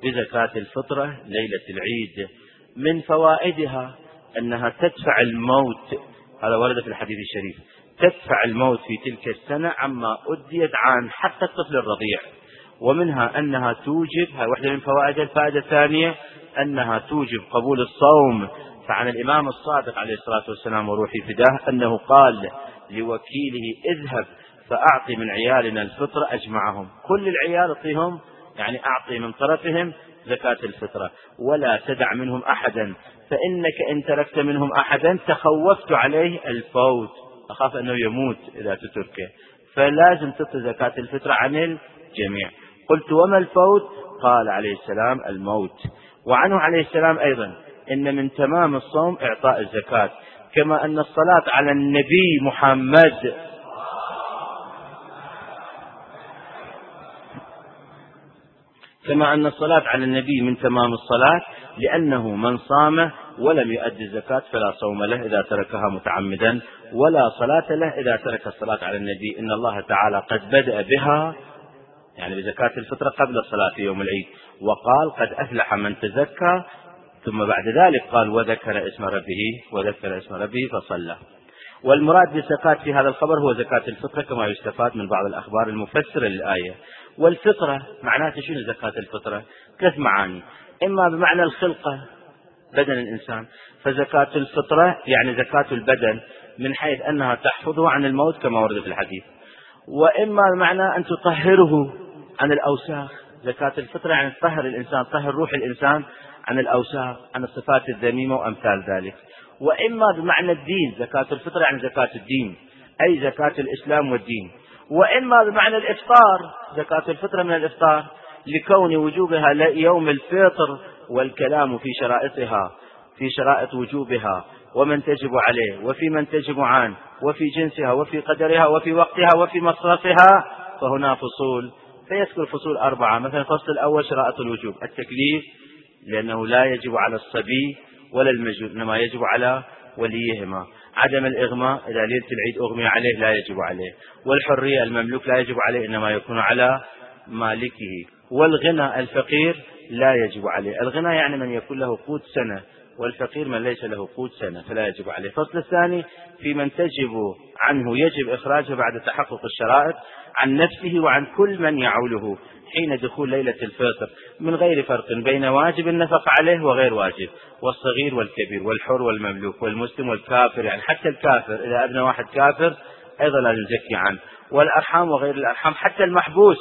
بزكاة الفطرة ليلة العيد. من فوائدها أنها تدفع الموت، هذا ورد في الحديث الشريف، تدفع الموت في تلك السنة عما أديت عن حتى الطفل الرضيع. ومنها أنها توجب، هذه واحدة من فوائدها. الفائدة الثانية أنها توجب قبول الصوم. فعن الإمام الصادق عليه الصلاة والسلام وروحي فداه أنه قال لوكيله اذهب فأعطي من عيالنا الفطرة أجمعهم، كل العيال أعطيهم، يعني أعطي من طرفهم زكاة الفطرة، ولا تدع منهم أحدا، فإنك إن تركت منهم أحدا تخوفت عليه الفوت، أخاف أنه يموت إذا تتركه، فلازم تعطي زكاة الفطرة عن الجميع. قلت وما الفوت؟ قال عليه السلام الموت. وعنه عليه السلام أيضا إن من تمام الصوم إعطاء الزكاة، كما أن الصلاة على النبي محمد كما أن الصلاة على النبي من تمام الصلاة، لأنه من صام ولم يؤدي الزكاة فلا صوم له إذا تركها متعمدا، ولا صلاة له إذا ترك الصلاة على النبي. إن الله تعالى قد بدأ بها، يعني بزكاة الفطرة، قبل الصلاة في يوم العيد، وقال قد أفلح من تزكى، ثم بعد ذلك قال وذكر اسم ربه وذكر اسم ربه فصلى. والمراد بالزكاة في هذا الخبر هو زكاة الفطرة، كما يستفاد من بعض الأخبار المفسرة للآية. والفطرة معناته شنو زكاة الفطرة؟ ثلاث معاني، إما بمعنى الخلقة، بدن الإنسان، فزكاة الفطرة يعني زكاة البدن من حيث أنها تحفظه عن الموت كما ورد في الحديث، وإما بمعنى أن تطهره عن الأوساخ، زكاة الفطرة يعني تطهر الإنسان، تطهر روح الإنسان عن الأوساخ، عن الصفات الذميمة وأمثال ذلك. وإما بمعنى الدين، زكاة الفطرة يعني زكاة الدين، أي زكاة الإسلام والدين. وإما بمعنى الإفطار، زكاة الفطرة من الإفطار لكون وجوبها يوم الفطر، والكلام في شرائطها، في شرائط وجوبها، ومن تجب عليه، وفي من تجب عنه، وفي جنسها، وفي قدرها، وفي وقتها، وفي مصرفها، فهنا فصول، فيذكر فصول أربعة. مثلا الفصل الأول شرائط الوجوب، التكليف، لأنه لا يجب على الصبي ولا المجنون، إنما يجب على وليهما. عدم الإغماء، إذا ليلة العيد أغمي عليه لا يجب عليه. والحرية، المملوك لا يجب عليه إنما يكون على مالكه. والغنى، الفقير لا يجب عليه. الغنى يعني من يكون له قوت سنة، والفقير من ليس له قوت سنة فلا يجب عليه. الفصل الثاني في من تجب عنه يجب إخراجه بعد تحقق الشرائط عن نفسه وعن كل من يعوله حين دخول ليلة الفطر، من غير فرق بين واجب النفق عليه وغير واجب، والصغير والكبير، والحر والمملوك، والمسلم والكافر، يعني حتى الكافر إذا أبنى واحد كافر أيضا لا نزكي عنه. والأرحام وغير الأرحام، حتى المحبوس،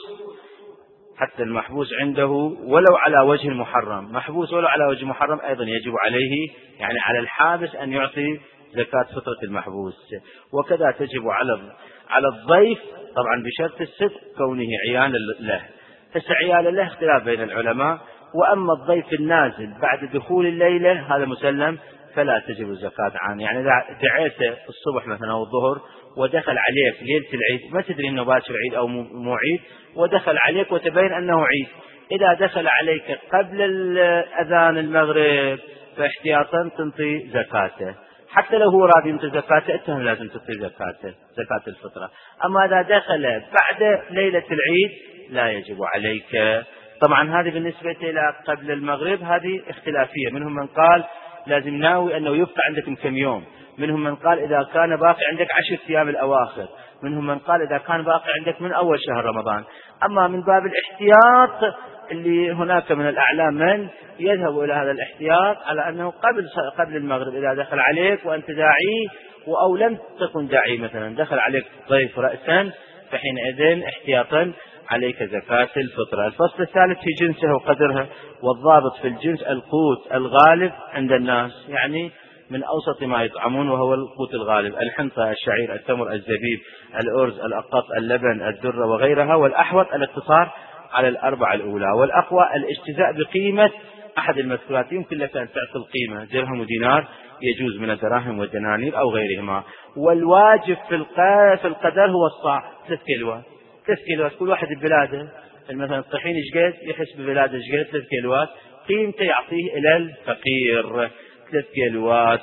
حتى المحبوس عنده ولو على وجه محرم، محبوس ولو على وجه محرم أيضا يجب عليه، يعني على الحابس أن يعطي زكاة فطرة المحبوس. وكذا تجب على على الضيف، طبعا بشرط الصدق كونه عيانا له. فعيانا له اختلاف بين العلماء. وأما الضيف النازل بعد دخول الليلة هذا مسلم فلا تجب الزكاة عنه. يعني إذا دعيت الصبح مثلا أو الظهر ودخل عليك ليلة العيد، ما تدري أنه باكر عيد أو مو عيد، ودخل عليك وتبين أنه عيد، إذا دخل عليك قبل أذان المغرب فاحتياطا تنطي زكاته، حتى لو هو راضي ينطي زكاته أنت لازم تنطي زكاته، زكاة الفطرة. أما إذا دخل بعد ليلة العيد لا يجب عليك. طبعا هذه بالنسبة إلى قبل المغرب هذه اختلافية، منهم من قال لازم ناوي أنه يبقى عندك كم يوم، منهم من قال إذا كان باقي عندك عشر أيام الأواخر، منهم من قال إذا كان باقي عندك من أول شهر رمضان. أما من باب الاحتياط اللي هناك من الأعلام من يذهب إلى هذا الاحتياط على أنه قبل قبل المغرب إذا دخل عليك وأنت داعي، أو لم تكن داعي، مثلا دخل عليك ضيف رأسا، فحينئذ احتياطا عليك زكاة الفطرة. الفصل الثالث في جنسها وقدرها، والضابط في الجنس القوت الغالب عند الناس، يعني من أوسط ما يطعمون وهو القوت الغالب، الحنطة، الشعير، التمر، الزبيب، الأرز، الأقط، اللبن، الذرة وغيرها. والأحوط الاقتصار على الأربعة الأولى. والأقوى الاجتزاء بقيمة أحد المذكورات، يمكن لك أن تعطي القيمة درهم ودينار، يجوز من الدراهم والدنانير أو غيرهما. والواجب في القدر هو الصاع، ثلاث كيلوات، ثلاث كيلوات كل واحد ببلاده، مثلا الطحين ايش قد يحس ببلاده ايش قد، ثلاث كيلوات قيمته يعطيه إلى الفقير، ثلاث كيلوات.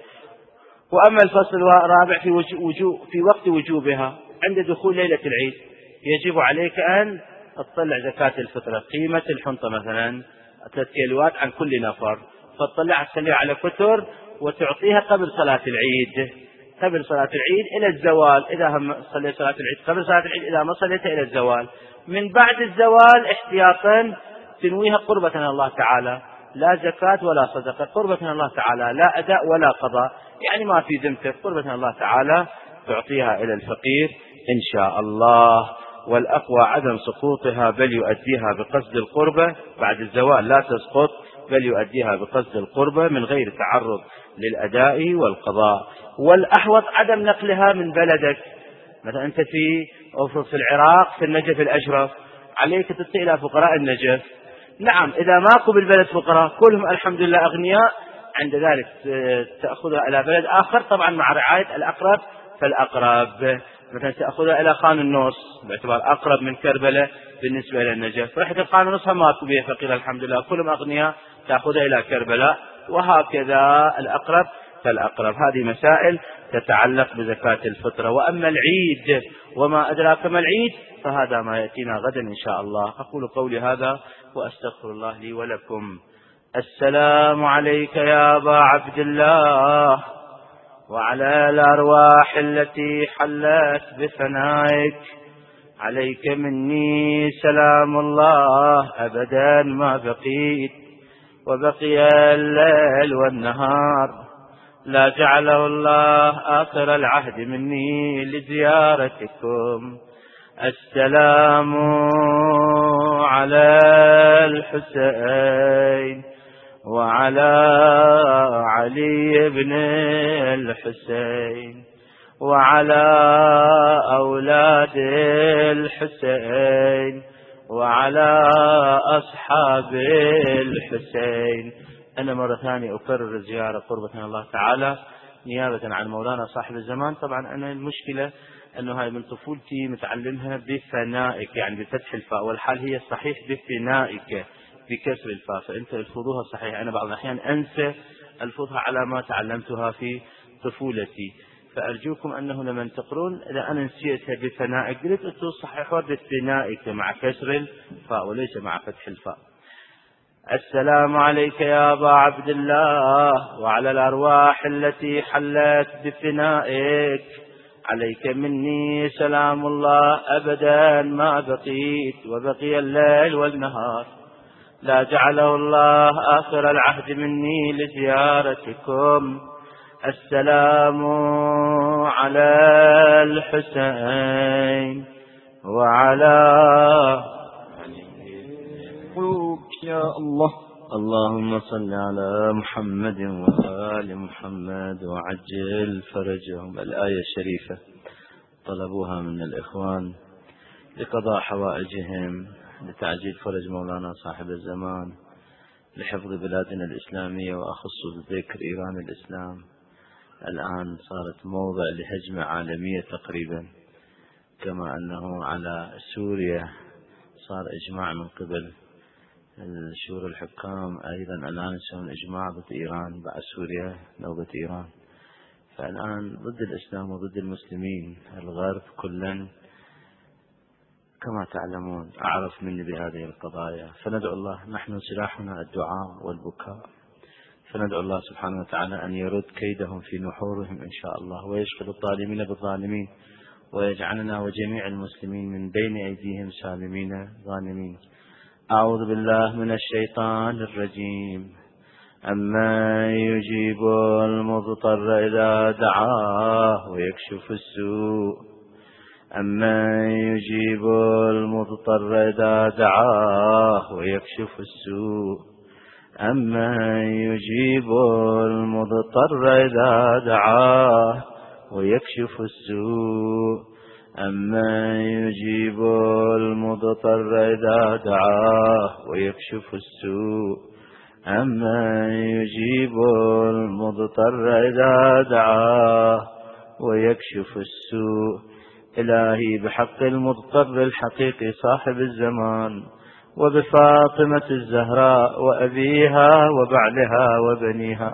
وأما الفصل الرابع في, وجوب في وقت وجوبها عند دخول ليلة العيد، يجب عليك أن تطلع زكاة الفطرة. قيمة الحنطة مثلا ثلاث كيلوات عن كل نفر، فتطلع السلة على كتر وتعطيها قبل صلاة العيد، قبل صلاة العيد إلى الزوال. إذا هم صليت صلاة العيد قبل صلاة العيد، إذا ما صليت إلى الزوال. من بعد الزوال احتياطا تنويها قربة من الله تعالى، لا زكاة ولا صدقة، قربة من الله تعالى، لا أداء ولا قضاء، يعني ما في ذمتك، قربة من الله تعالى تعطيها إلى الفقير إن شاء الله. والأقوى عدم سقوطها، بل يؤديها بقصد القربة بعد الزوال، لا تسقط بل يؤديها بقصد القربة من غير تعرض للأداء والقضاء. والأحوط عدم نقلها من بلدك، مثلا أنت في أو في العراق في النجف الأشرف، عليك تتصل إلى فقراء النجف. نعم إذا ماكو بالبلد فقراء كلهم الحمد لله أغنياء، عند ذلك تأخذها إلى بلد آخر، طبعا مع رعاية الأقرب فالأقرب. مثلا تأخذها إلى خان النص باعتبار أقرب من كربلاء بالنسبة إلى النجف، رحت خان النص ماكو بها فقير الحمد لله كلهم أغنياء، تأخذها إلى كربلاء، وهكذا الأقرب فالأقرب. هذه مسائل تتعلق بزكاة الفطرة. وأما العيد وما أدراك ما العيد فهذا ما يأتينا غدا إن شاء الله. أقول قولي هذا وأستغفر الله لي ولكم. السلام عليك يا أبا عبد الله وعلى الأرواح التي حلت بثنائك، عليك مني سلام الله أبدا ما بقيت وبقي الليل والنهار، لا جعله الله آخر العهد مني لزيارتكم. السلام على الحسين وعلى علي بن الحسين وعلى أولاد الحسين وعلى أصحاب الحسين. أنا مرة ثانية أكرر الزيارة قربة من الله تعالى نيابة عن مولانا صاحب الزمان. طبعا أنا المشكلة أنه هاي من طفولتي متعلمها بفنائك، يعني بفتح الفاء، والحال هي الصحيح بفنائك بكسر الفاء، فأنت الفظوها صحيح. أنا بعض الأحيان أنسى الفظها على ما تعلمتها في طفولتي، فأرجوكم أنه لما تقرون إذا أنا نسيتها بفنائك قلت تصححها بفنائك مع كسر الفاء وليس مع فتح الفاء. السلام عليك يا أبا عبد الله وعلى الأرواح التي حلت بفنائك، عليك مني سلام الله أبدا ما بقيت وبقي الليل والنهار، لا جعله الله آخر العهد مني لزيارتكم. السلام على الحسين وعلى يا الله. اللهم صل على محمد وآل محمد وعجل فرجهم. الآية الشريفة طلبوها من الإخوان لقضاء حوائجهم، لتعجيل فرج مولانا صاحب الزمان، لحفظ بلادنا الإسلامية، وأخص بذكر إيران الإسلام. الآن صارت موضع لهجمة عالمية تقريبا، كما أنه على سوريا صار إجماع من قبل الشورى الحكام، أيضا الآن يسوون إجماع ضد إيران بعد سوريا نوبة إيران. فالآن ضد الإسلام وضد المسلمين الغرب كلا كما تعلمون أعرف مني بهذه القضايا. فندعو الله، نحن سلاحنا الدعاء والبكاء، فندعو الله سبحانه وتعالى أن يرد كيدهم في نحورهم إن شاء الله، ويشغل الظالمين بالظالمين، ويجعلنا وجميع المسلمين من بين أيديهم سالمين غانمين. أعوذ بالله من الشيطان الرجيم. أما يجيب المضطر إذا دعاه ويكشف السوء، أما يجيب المضطر إذا دعاه ويكشف السوء، أما يجيب المضطر إذا دعاه ويكشف السوء، أما يجيب المضطر إذا دعاه ويكشف السوء، أما يجيب المضطر إذا دعاه ويكشف السوء. إلهي بحق المضطر الحقيقي صاحب الزمان، وبفاطمة الزهراء وأبيها وبعلها وبنيها،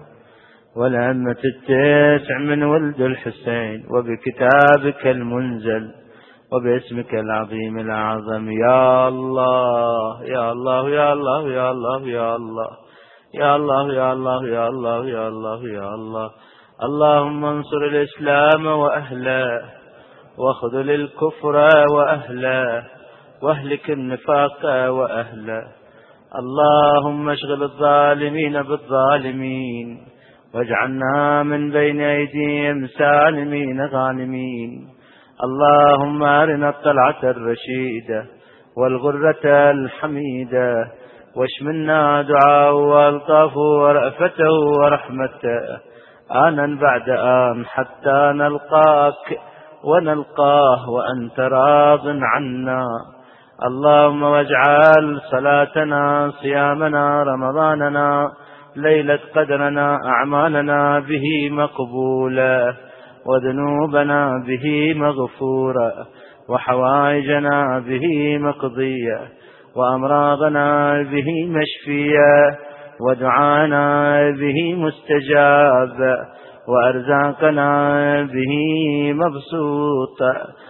والأمة التسع من ولد الحسين، وبكتابك المنزل، وباسمك العظيم الأعظم. يا الله يا الله يا الله يا الله يا الله يا الله يا الله يا الله يا الله يا الله. اللهم انصر الإسلام وأهله، واخذل الكفر وأهله، واهلك النفاق وأهله. اللهم اشغل الظالمين بالظالمين، واجعلنا من بين أيديهم سالمين غانمين. اللهم أرنا الطلعة الرشيدة والغرة الحميدة، واشملنا دعاء والطاف ورأفته ورحمته آنا بعد آن، حتى نلقاك ونلقاه وأنت راض عنا. اللهم واجعل صلاتنا، صيامنا، رمضاننا، ليلة قدرنا، أعمالنا به مقبولة، وذنوبنا به مغفورة، وحوائجنا به مقضية، وأمراضنا به مشفية، ودعانا به مستجاب، وأرزاقنا به مبسوطة،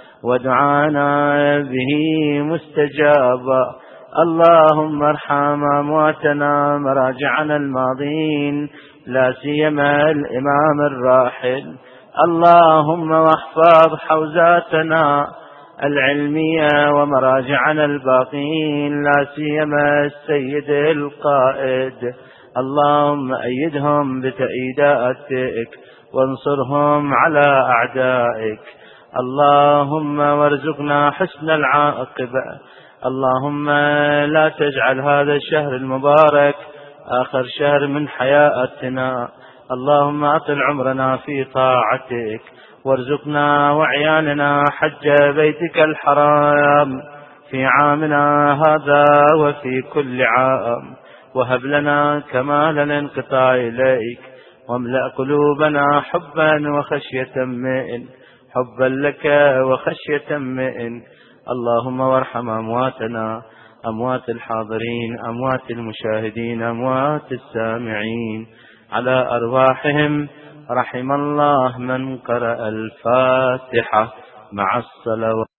ودعانا به مستجاب. اللهم ارحم أمواتنا، مراجعنا الماضين، لا سيما الإمام الراحل. اللهم واحفظ حوزاتنا العلمية ومراجعنا الباقين، لا سيما السيد القائد. اللهم أيدهم بتأييداتك، وانصرهم على أعدائك. اللهم وارزقنا حسن العاقبة. اللهم لا تجعل هذا الشهر المبارك آخر شهر من حياتنا. اللهم أطل عمرنا في طاعتك، وارزقنا وعيالنا حج بيتك الحرام في عامنا هذا وفي كل عام، وهب لنا كمال الانقطاع إليك، واملأ قلوبنا حبا وخشية من حبا لك وخشية من. اللهم وارحم أمواتنا، أموات الحاضرين، أموات المشاهدين، أموات السامعين، على أرواحهم رحم الله من قرأ الفاتحة مع الصلوات.